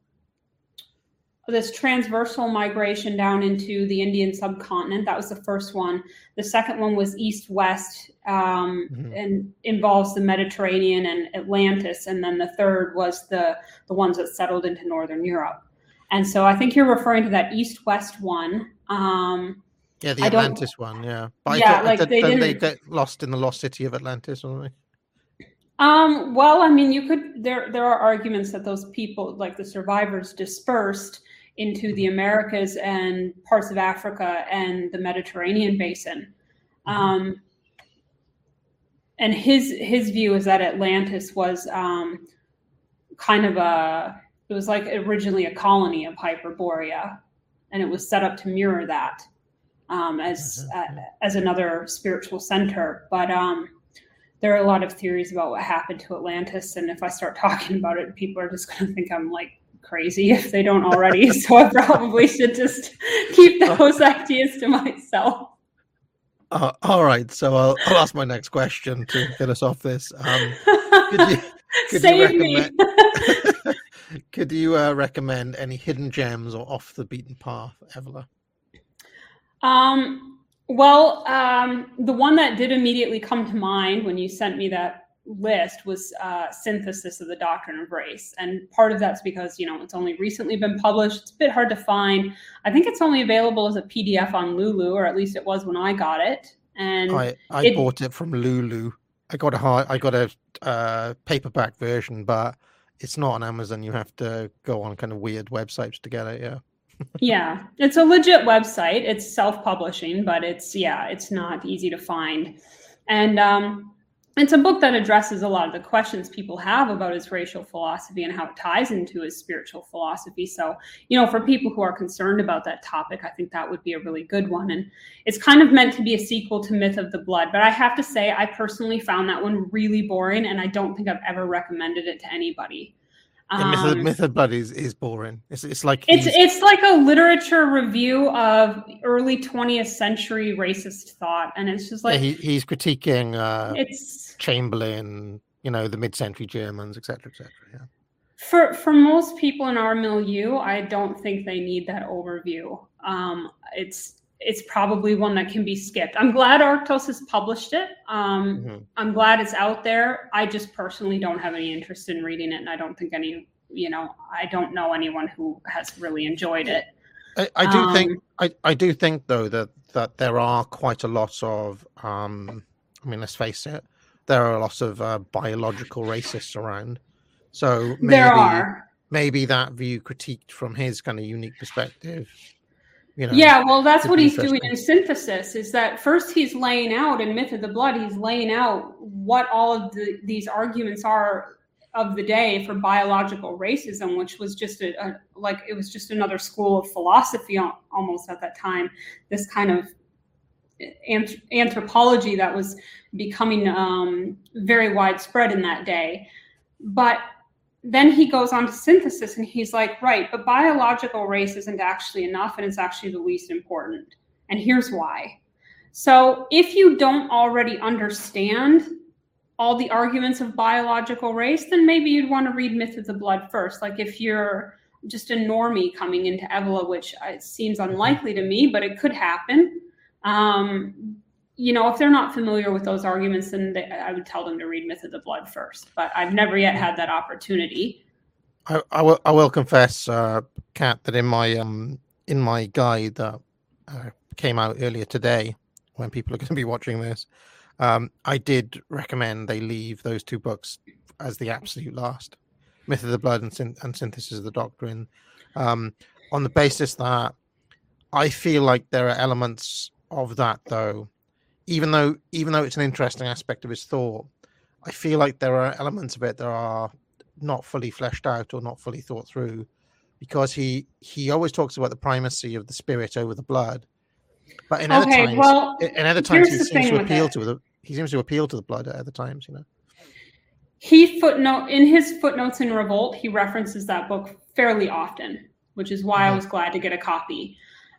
this transversal migration down into the Indian subcontinent. That was the first one. The second one was east-west and involves the Mediterranean and Atlantis. And then the third was the ones that settled into Northern Europe. And so I think you're referring to that east-west one. Yeah, the Atlantis one, yeah. But yeah, they get lost in the lost city of Atlantis, don't they? Well, I mean, you could. There are arguments that those people, like the survivors, dispersed into the Americas and parts of Africa and the Mediterranean basin. And his view is that Atlantis was kind of it was like originally a colony of Hyperborea, and it was set up to mirror that as another spiritual center. But there are a lot of theories about what happened to Atlantis, and if I start talking about it, people are just going to think I'm like crazy if they don't already. So I probably should just keep those ideas to myself. All right, so I'll ask my next question to get us off this. Could you recommend any hidden gems or off the beaten path, Evola? Well, the one that did immediately come to mind when you sent me that list was Synthesis of the Doctrine of Race. And part of that's because, it's only recently been published. It's a bit hard to find. I think it's only available as a PDF on Lulu, or at least it was when I got it. And I bought it from Lulu. I got a paperback version, but it's not on Amazon. You have to go on kind of weird websites to get it. Yeah. Yeah, it's a legit website. It's self-publishing, but it's not easy to find. And it's a book that addresses a lot of the questions people have about his racial philosophy and how it ties into his spiritual philosophy. So, for people who are concerned about that topic, I think that would be a really good one. And it's kind of meant to be a sequel to Myth of the Blood. But I have to say, I personally found that one really boring, and I don't think I've ever recommended it to anybody. Myth of Blood is boring. It's like a literature review of early 20th century racist thought, and it's just like he's critiquing Chamberlain, the mid-century Germans, etc., etc. Yeah. For most people in our milieu, I don't think they need that overview. It's probably one that can be skipped. I'm glad Arctos has published it. I'm glad it's out there. I just personally don't have any interest in reading it, and I don't think I don't know anyone who has really enjoyed it. I do think though that there are quite a lot of let's face it, there are lots of biological racists around. So There are. maybe that view critiqued from his kind of unique perspective, Yeah, well, that's what he's doing in Synthesis, is that first he's laying out in Myth of the Blood, he's laying out what all of these arguments are of the day for biological racism, which was just it was just another school of philosophy almost at that time, this kind of anthropology that was becoming very widespread in that day. But then he goes on to Synthesis and he's like, right, but biological race isn't actually enough, and it's actually the least important. And here's why. So if you don't already understand all the arguments of biological race, then maybe you'd want to read Myth of the Blood first. Like if you're just a normie coming into Evola, which seems unlikely to me, but it could happen. If they're not familiar with those arguments, then I would tell them to read Myth of the Blood first. But I've never yet had that opportunity. I will confess, Kat, that in my guide that came out earlier today, when people are going to be watching this, I did recommend they leave those two books as the absolute last, Myth of the Blood and Synthesis of the Doctrine, on the basis that I feel like there are elements of that, though, even though it's an interesting aspect of his thought, I feel like there are elements of it that are not fully fleshed out or not fully thought through, because he always talks about the primacy of the spirit over the blood, but in other times he seems to appeal to the blood at other times. In his footnotes in Revolt, he references that book fairly often, which is why I was glad to get a copy.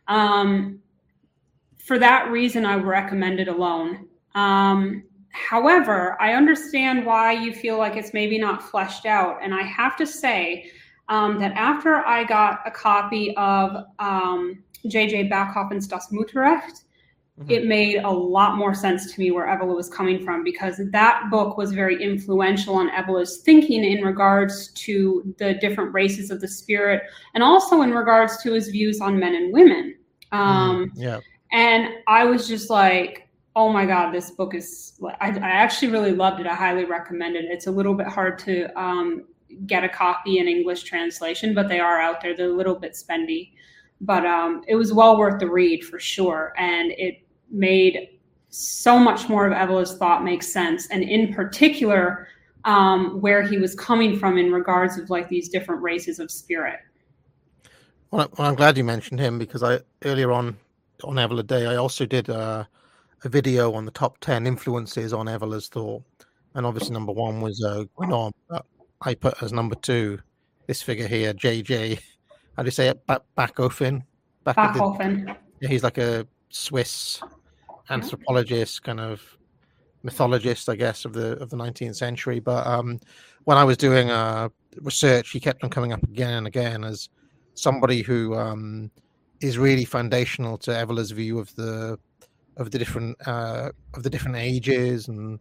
For that reason, I would recommend it alone. However, I understand why you feel like it's maybe not fleshed out. And I have to say that after I got a copy of J.J. Backhofen's Das Mutterrecht, it made a lot more sense to me where Evola was coming from, because that book was very influential on Evola's thinking in regards to the different races of the spirit, and also in regards to his views on men and women. And I was just like, oh my God, this book is, I actually really loved it. I highly recommend it. It's a little bit hard to get a copy in English translation, but they are out there. They're a little bit spendy, but it was well worth the read for sure. And it made so much more of Evola's thought make sense. And in particular, where he was coming from in regards of like these different races of spirit. Well, I'm glad you mentioned him, because earlier on Evola Day, I also did a video on the top 10 influences on Evola's thought, and obviously number one was Guénon, but I put as number two this figure here, JJ. How do you say it? Backhofen. Backhofen. He's like a Swiss anthropologist, kind of mythologist, I guess, of the 19th century. But when I was doing research, he kept on coming up again and again as somebody who is really foundational to Evola's view of the different ages, and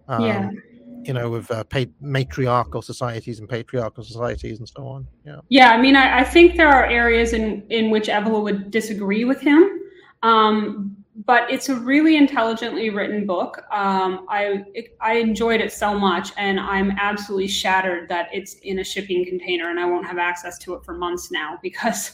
of matriarchal societies and patriarchal societies and so on. Yeah. I mean, I think there are areas in which Evola would disagree with him, but it's a really intelligently written book. I enjoyed it so much, and I'm absolutely shattered that it's in a shipping container and I won't have access to it for months now, because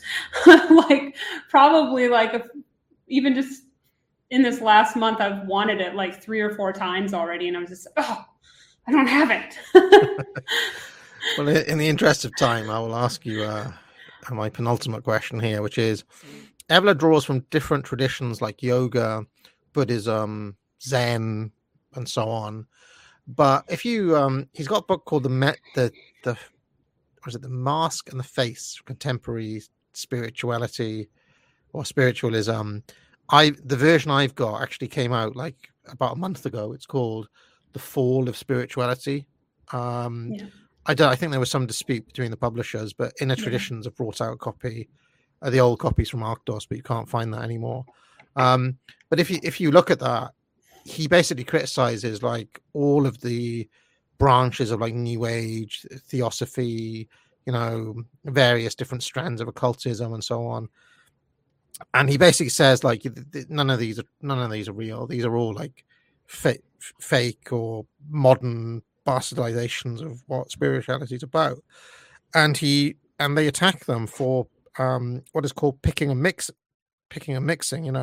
even just in this last month, I've wanted it like 3 or 4 times already, and I'm just, I don't have it. Well, in the interest of time, I will ask you my penultimate question here, which is, Evola draws from different traditions like yoga, Buddhism, Zen, and so on. But if you, he's got a book called the Mask and the Face: Contemporary Spirituality or Spiritualism. The version I've got actually came out like about a month ago. It's called The Fall of Spirituality. I think there was some dispute between the publishers, but Inner Traditions have brought out a copy. The old copies from Arctos, but you can't find that anymore. But if you look at that, he basically criticizes like all of the branches of like New Age, Theosophy, various different strands of occultism and so on. And he basically says like none of these are real. These are all like fake or modern bastardizations of what spirituality is about, and they attack them for what is called picking and mixing,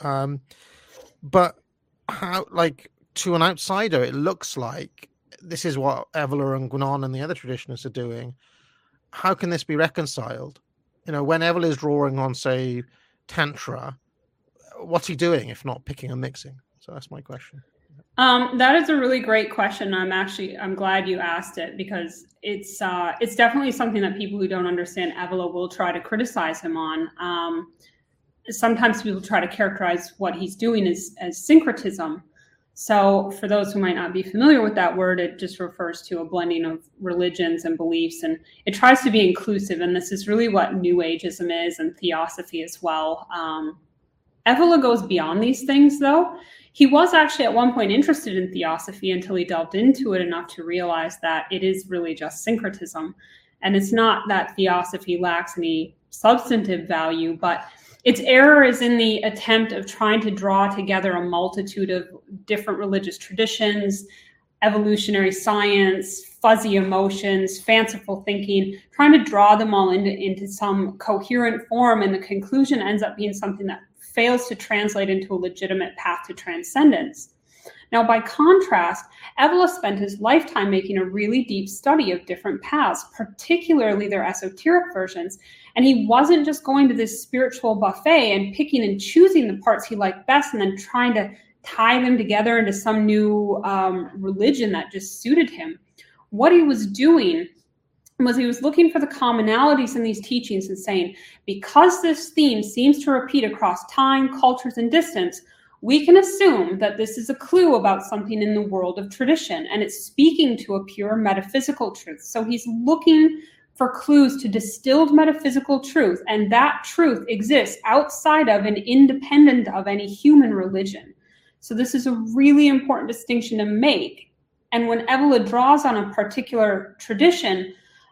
but how, like, to an outsider, it looks like this is what Evola and Guénon and the other traditionists are doing. How can this be reconciled? When Evola is drawing on, say, Tantra, what's he doing if not picking and mixing? So that's my question. That is a really great question. I'm glad you asked it, because it's definitely something that people who don't understand Evola will try to criticize him on. Sometimes people try to characterize what he's doing as syncretism. So for those who might not be familiar with that word, it just refers to a blending of religions and beliefs, and it tries to be inclusive. And this is really what New Ageism is, and Theosophy as well. Evola goes beyond these things, though. He was actually at one point interested in Theosophy until he delved into it enough to realize that it is really just syncretism. And it's not that Theosophy lacks any substantive value, but its error is in the attempt of trying to draw together a multitude of different religious traditions, evolutionary science, fuzzy emotions, fanciful thinking, trying to draw them all into some coherent form. And the conclusion ends up being something that fails to translate into a legitimate path to transcendence. Now, by contrast, Evola spent his lifetime making a really deep study of different paths, particularly their esoteric versions. And he wasn't just going to this spiritual buffet and picking and choosing the parts he liked best and then trying to tie them together into some new religion that just suited him. What he was doing was he was looking for the commonalities in these teachings and saying, because this theme seems to repeat across time, cultures, and distance, we can assume that this is a clue about something in the world of tradition, and it's speaking to a pure metaphysical truth. So he's looking for clues to distilled metaphysical truth, and that truth exists outside of and independent of any human religion. So this is a really important distinction to make. And when Evola draws on a particular tradition,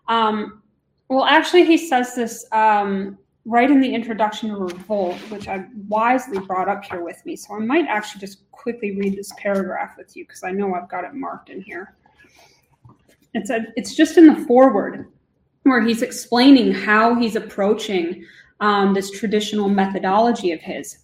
actually he says this right in the introduction to Revolt, which I wisely brought up here with me. So I might actually just quickly read this paragraph with you, because I know I've got it marked in here. It's just in the foreword, where he's explaining how he's approaching this traditional methodology of his.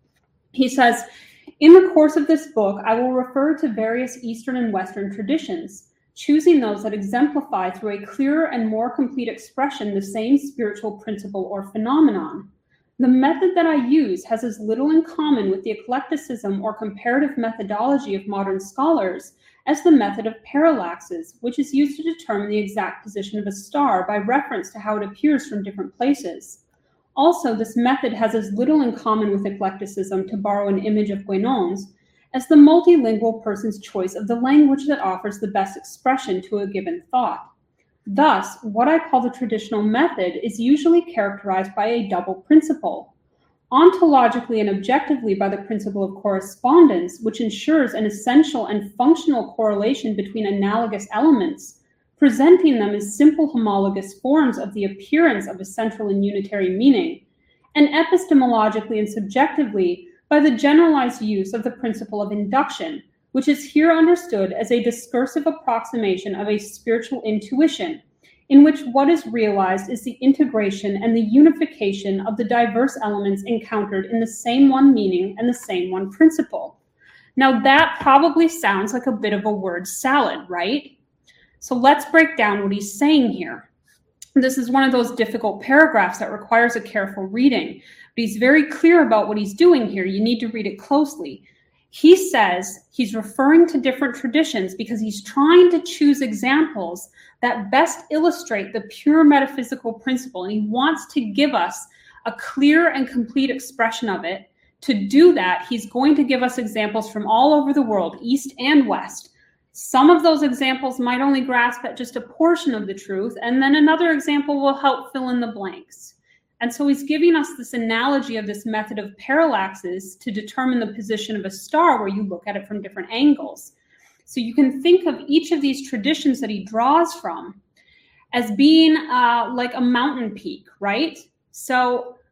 He says, in the course of this book, I will refer to various Eastern and Western traditions, choosing those that exemplify through a clearer and more complete expression the same spiritual principle or phenomenon. The method that I use has as little in common with the eclecticism or comparative methodology of modern scholars as the method of parallaxes, which is used to determine the exact position of a star by reference to how it appears from different places. Also, this method has as little in common with eclecticism, to borrow an image of Guénon's, as the multilingual person's choice of the language that offers the best expression to a given thought. Thus, what I call the traditional method is usually characterized by a double principle. Ontologically and objectively by the principle of correspondence, which ensures an essential and functional correlation between analogous elements, presenting them as simple homologous forms of the appearance of a central and unitary meaning, and epistemologically and subjectively by the generalized use of the principle of induction, which is here understood as a discursive approximation of a spiritual intuition, in which what is realized is the integration and the unification of the diverse elements encountered in the same one meaning and the same one principle. Now that probably sounds like a bit of a word salad, right? So let's break down what he's saying here. This is one of those difficult paragraphs that requires a careful reading, but he's very clear about what he's doing here. You need to read it closely. He says he's referring to different traditions because he's trying to choose examples that best illustrate the pure metaphysical principle, and he wants to give us a clear and complete expression of it. To do that, he's going to give us examples from all over the world, East and West. Some of those examples might only grasp at just a portion of the truth, and then another example will help fill in the blanks. And so he's giving us this analogy of this method of parallaxes to determine the position of a star, where you look at it from different angles. So you can think of each of these traditions that he draws from as being like a mountain peak, right? So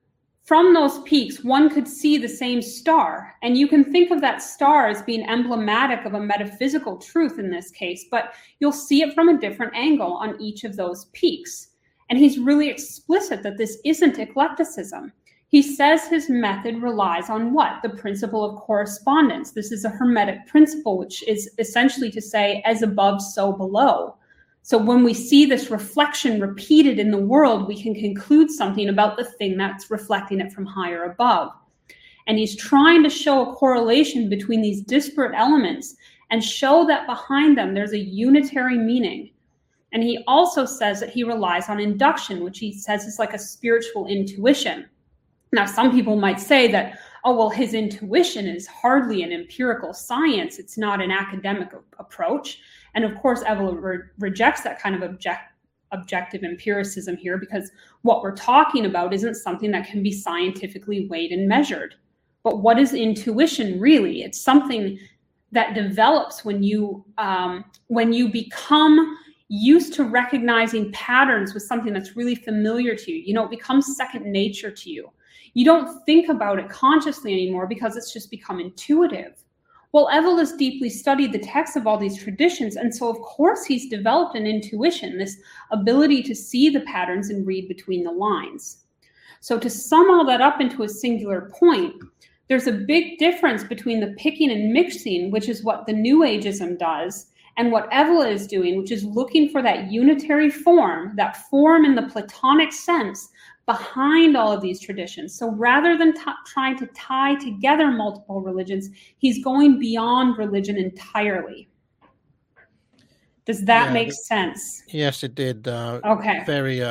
from those peaks, one could see the same star. And you can think of that star as being emblematic of a metaphysical truth in this case, but you'll see it from a different angle on each of those peaks. And he's really explicit that this isn't eclecticism. He says his method relies on what? The principle of correspondence. This is a Hermetic principle, which is essentially to say, as above, so below. So when we see this reflection repeated in the world, we can conclude something about the thing that's reflecting it from higher above. And he's trying to show a correlation between these disparate elements and show that behind them there's a unitary meaning. And he also says that he relies on induction, which he says is like a spiritual intuition. Now, some people might say that, oh, well, his intuition is hardly an empirical science. It's not an academic approach. And of course, Evola rejects that kind of objective empiricism here, because what we're talking about isn't something that can be scientifically weighed and measured. But what is intuition really? It's something that develops when you become used to recognizing patterns with something that's really familiar to you. You know, it becomes second nature to you. You don't think about it consciously anymore because it's just become intuitive. Well, Evola's deeply studied the texts of all these traditions, and so of course he's developed an intuition, this ability to see the patterns and read between the lines. So to sum all that up into a singular point, there's a big difference between the picking and mixing, which is what the New Ageism does, and what Evola is doing, which is looking for that unitary form, that form in the Platonic sense behind all of these traditions. So rather than trying to tie together multiple religions, he's going beyond religion entirely. Does that make sense? Yes, it did. Okay.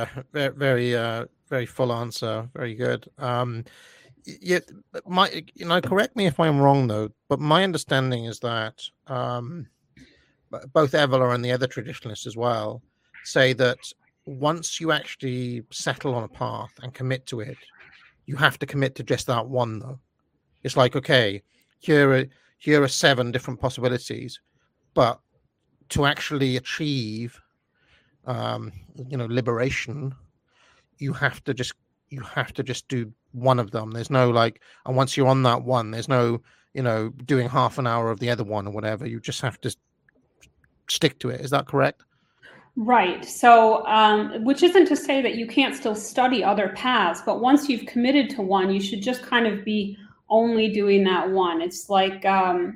Very full answer. Very good. Yet, correct me if I'm wrong though, but my understanding is that both Evola and the other traditionalists as well say that once you actually settle on a path and commit to it, you have to commit to just that one, though. It's like, okay, here are 7 different possibilities, but to actually achieve, liberation, you have to just do one of them. There's no and once you're on that one, there's no, doing half an hour of the other one or whatever. You just have to stick to it. Is that correct? Right. So, which isn't to say that you can't still study other paths, but once you've committed to one, you should just kind of be only doing that one. It's like,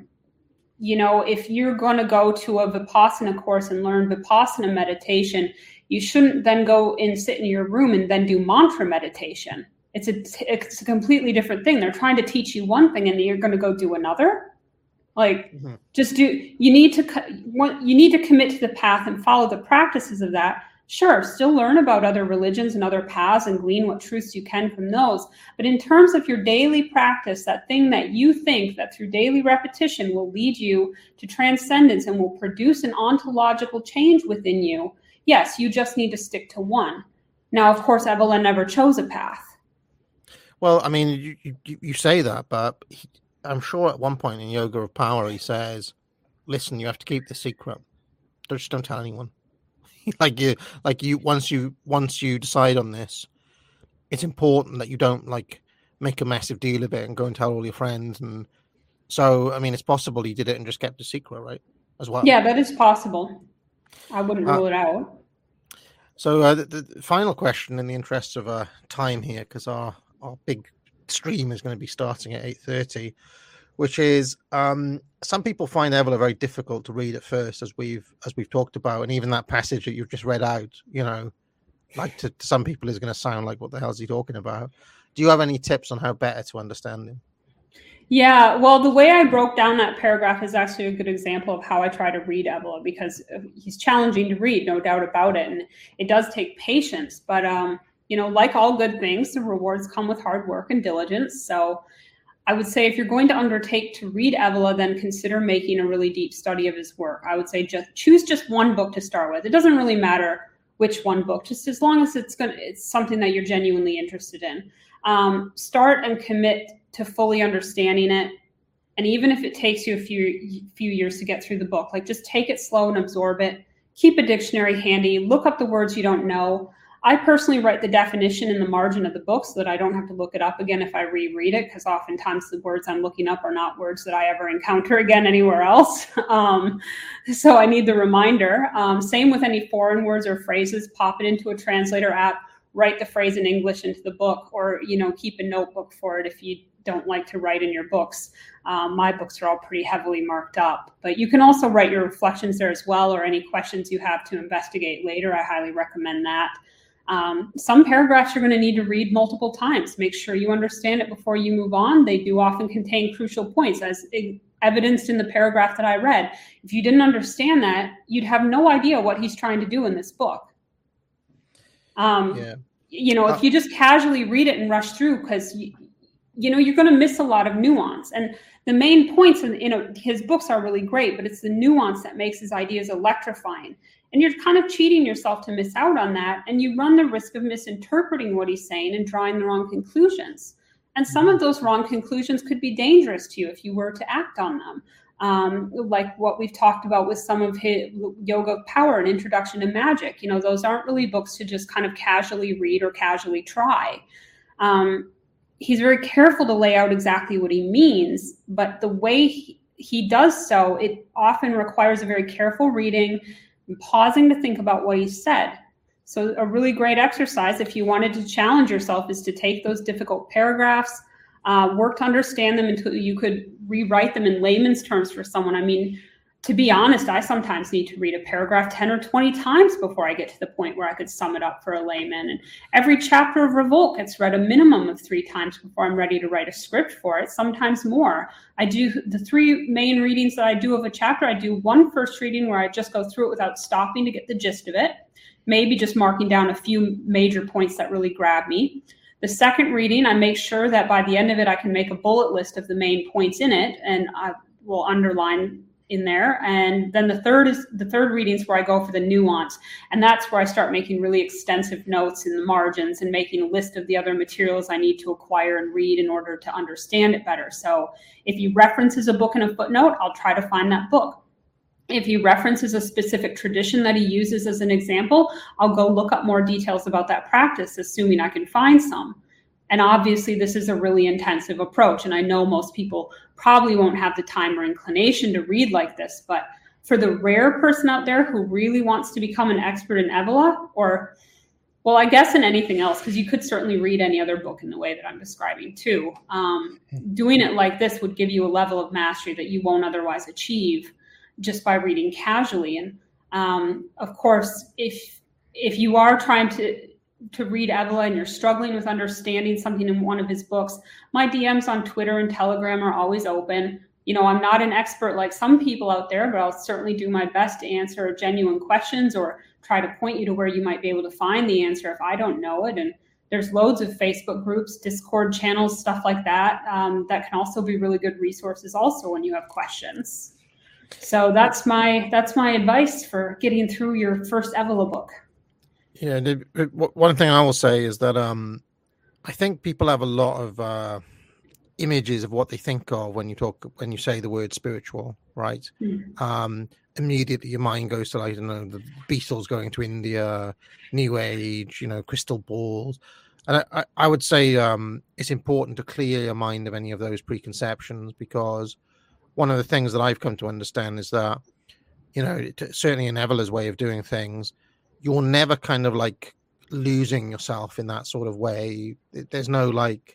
if you're going to go to a Vipassana course and learn Vipassana meditation, you shouldn't then go and sit in your room and then do mantra meditation. It's a completely different thing. They're trying to teach you one thing and you're going to go do another. You need to commit to the path and follow the practices of that. Sure, still learn about other religions and other paths and glean what truths you can from those. But in terms of your daily practice, that thing that you think that through daily repetition will lead you to transcendence and will produce an ontological change within you, yes, you just need to stick to one. Now, of course, Evola never chose a path. Well, I mean, you say that, but I'm sure at one point in Yoga of Power, he says, listen, you have to keep the secret. Just don't tell anyone. Once you decide on this, it's important that you don't make a massive deal of it and go and tell all your friends. And so, I mean, it's possible he did it and just kept a secret, right? As well. Yeah, that is possible. I wouldn't rule it out. So the final question in the interests of time here, because our big stream is going to be starting at 8:30, which is some people find Evola very difficult to read at first, as we've talked about, and even that passage that you've just read out, to some people is going to sound like, what the hell is he talking about? Do you have any tips on how better to understand him? Yeah, well, the way I broke down that paragraph is actually a good example of how I try to read Evola, because he's challenging to read, no doubt about it, and it does take patience, but like all good things, the rewards come with hard work and diligence. So I would say if you're going to undertake to read Evola, then consider making a really deep study of his work. I would say choose just one book to start with. It doesn't really matter which one book, just as long as it's something that you're genuinely interested in. Start and commit to fully understanding it. And even if it takes you a few years to get through the book, just take it slow and absorb it. Keep a dictionary handy. Look up the words you don't know. I personally write the definition in the margin of the book so that I don't have to look it up again if I reread it, because oftentimes the words I'm looking up are not words that I ever encounter again anywhere else. So I need the reminder. Same with any foreign words or phrases, pop it into a translator app, write the phrase in English into the book, or, keep a notebook for it if you don't like to write in your books. My books are all pretty heavily marked up, but you can also write your reflections there as well, or any questions you have to investigate later. I highly recommend that. Some paragraphs you're going to need to read multiple times. Make sure you understand it before you move on. They do often contain crucial points, as evidenced in the paragraph that I read. If you didn't understand that, you'd have no idea what he's trying to do in this book. If you just casually read it and rush through, because you're going to miss a lot of nuance. And the main points in his books are really great, but it's the nuance that makes his ideas electrifying. And you're kind of cheating yourself to miss out on that. And you run the risk of misinterpreting what he's saying and drawing the wrong conclusions. And some of those wrong conclusions could be dangerous to you if you were to act on them. Like what we've talked about with some of his Yoga of Power and Introduction to Magic. Those aren't really books to just kind of casually read or casually try. He's very careful to lay out exactly what he means, but the way he does so, it often requires a very careful reading and pausing to think about what he said. So a really great exercise, if you wanted to challenge yourself, is to take those difficult paragraphs, work to understand them until you could rewrite them in layman's terms for someone. I mean, to be honest, I sometimes need to read a paragraph 10 or 20 times before I get to the point where I could sum it up for a layman. And every chapter of Revolt gets read a minimum of 3 times before I'm ready to write a script for it, sometimes more. I do the 3 main readings that I do of a chapter. I do one first reading where I just go through it without stopping to get the gist of it, maybe just marking down a few major points that really grab me. The second reading, I make sure that by the end of it, I can make a bullet list of the main points in it, and I will underline in there. And then the third readings where I go for the nuance. And that's where I start making really extensive notes in the margins and making a list of the other materials I need to acquire and read in order to understand it better. So if he references a book in a footnote, I'll try to find that book. If he references a specific tradition that he uses as an example, I'll go look up more details about that practice, assuming I can find some. And obviously, this is a really intensive approach. And I know most people probably won't have the time or inclination to read like this. But for the rare person out there who really wants to become an expert in Evola, or, well, I guess in anything else, because you could certainly read any other book in the way that I'm describing too, doing it like this would give you a level of mastery that you won't otherwise achieve just by reading casually. And of course, if you are trying to read Evola and you're struggling with understanding something in one of his books, my DMs on Twitter and Telegram are always open. I'm not an expert like some people out there, but I'll certainly do my best to answer genuine questions or try to point you to where you might be able to find the answer if I don't know it. And there's loads of Facebook groups, Discord channels, stuff like that, that can also be really good resources also when you have questions. So that's my advice for getting through your first Evola book. Yeah, one thing I will say is that I think people have a lot of images of what they think of when you say the word spiritual, right? Immediately your mind goes to, like, the Beatles going to India, New Age, crystal balls. And I would say it's important to clear your mind of any of those preconceptions, because one of the things that I've come to understand is that, certainly in Evola's way of doing things, you're never kind of like losing yourself in that sort of way. There's no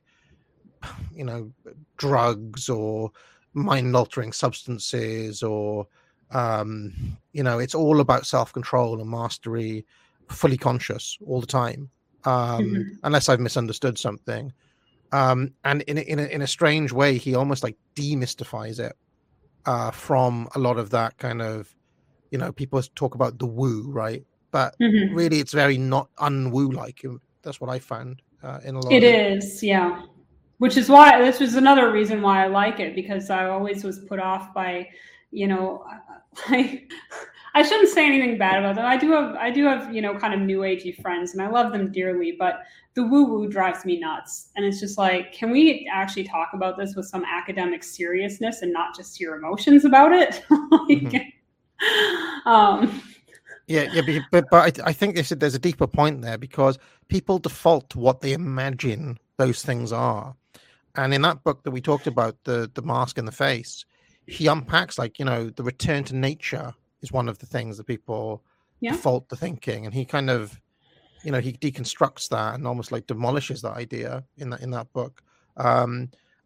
drugs or mind-altering substances or, it's all about self-control and mastery, fully conscious all the time, unless I've misunderstood something. And in a strange way, he almost like demystifies it from a lot of that kind of, people talk about the woo, right? But really, it's very not unwoo-like. That's what I found in a lot. It is, yeah. Which is why this was another reason why I like it, because I always was put off by, I shouldn't say anything bad about them. I do have kind of new agey friends, and I love them dearly. But the woo-woo drives me nuts, and it's just like, can we actually talk about this with some academic seriousness and not just your emotions about it? But I think there's a deeper point there, because people default to what they imagine those things are. And in that book that we talked about, the mask and the face, he unpacks, like, the return to nature is one of the things that people default to thinking, and he kind of, he deconstructs that and almost like demolishes that idea in that book. So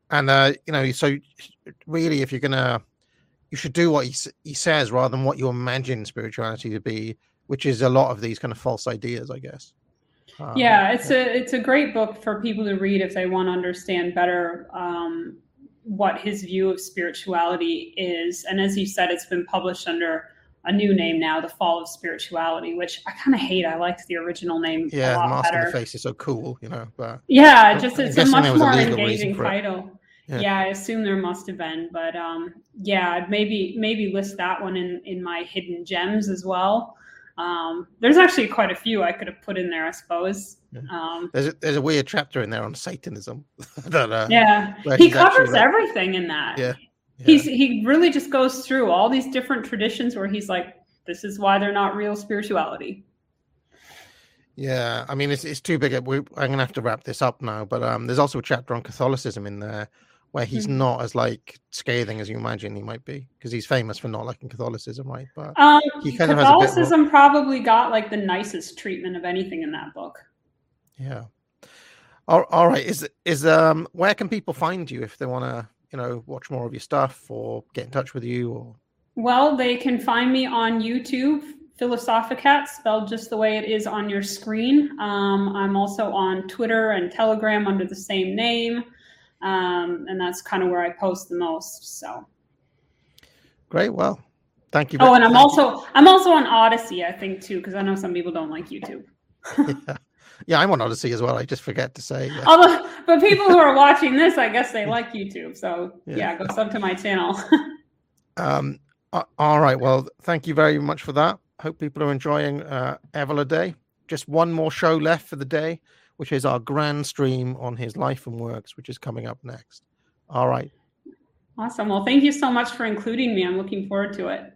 really, if you're gonna, you should do what he says rather than what you imagine spirituality to be, which is a lot of these kind of false ideas, I guess. It's a great book for people to read if they want to understand better what his view of spirituality is. And as you said, it's been published under a new name now, The Fall of Spirituality, which I kind of hate. I liked the original name a lot Mask better. and the Face is so cool, but it's a much more engaging title. Yeah, I assume there must have been, but maybe list that one in my hidden gems as well. There's actually quite a few I could have put in there, I suppose. There's a weird chapter in there on Satanism. He covers everything in that. Yeah. He really just goes through all these different traditions where he's like, this is why they're not real spirituality. Yeah, I mean, it's too big. I'm gonna have to wrap this up now, but there's also a chapter on Catholicism in there where he's not as like scathing as you imagine he might be, because he's famous for not liking Catholicism, right? But he kind of has Catholicism more... probably got like the nicest treatment of anything in that book. Yeah. All right. Is where can people find you if they want to, watch more of your stuff or get in touch with you? Or well, they can find me on YouTube, Philosophicat, spelled just the way it is on your screen. I'm also on Twitter and Telegram under the same name. And that's kind of where I post the most. So great. Well, thank you. And I'm also on Odyssey, I think, too, because I know some people don't like YouTube. Yeah, I'm on Odyssey as well. I just forget to say. Yeah. But people who are watching this, I guess they like YouTube. So go sub to my channel. All right. Well, thank you very much for that. Hope people are enjoying Evil a Day. Just one more show left for the day, which is our grand stream on his life and works, which is coming up next. All right. Awesome. Well, thank you so much for including me. I'm looking forward to it.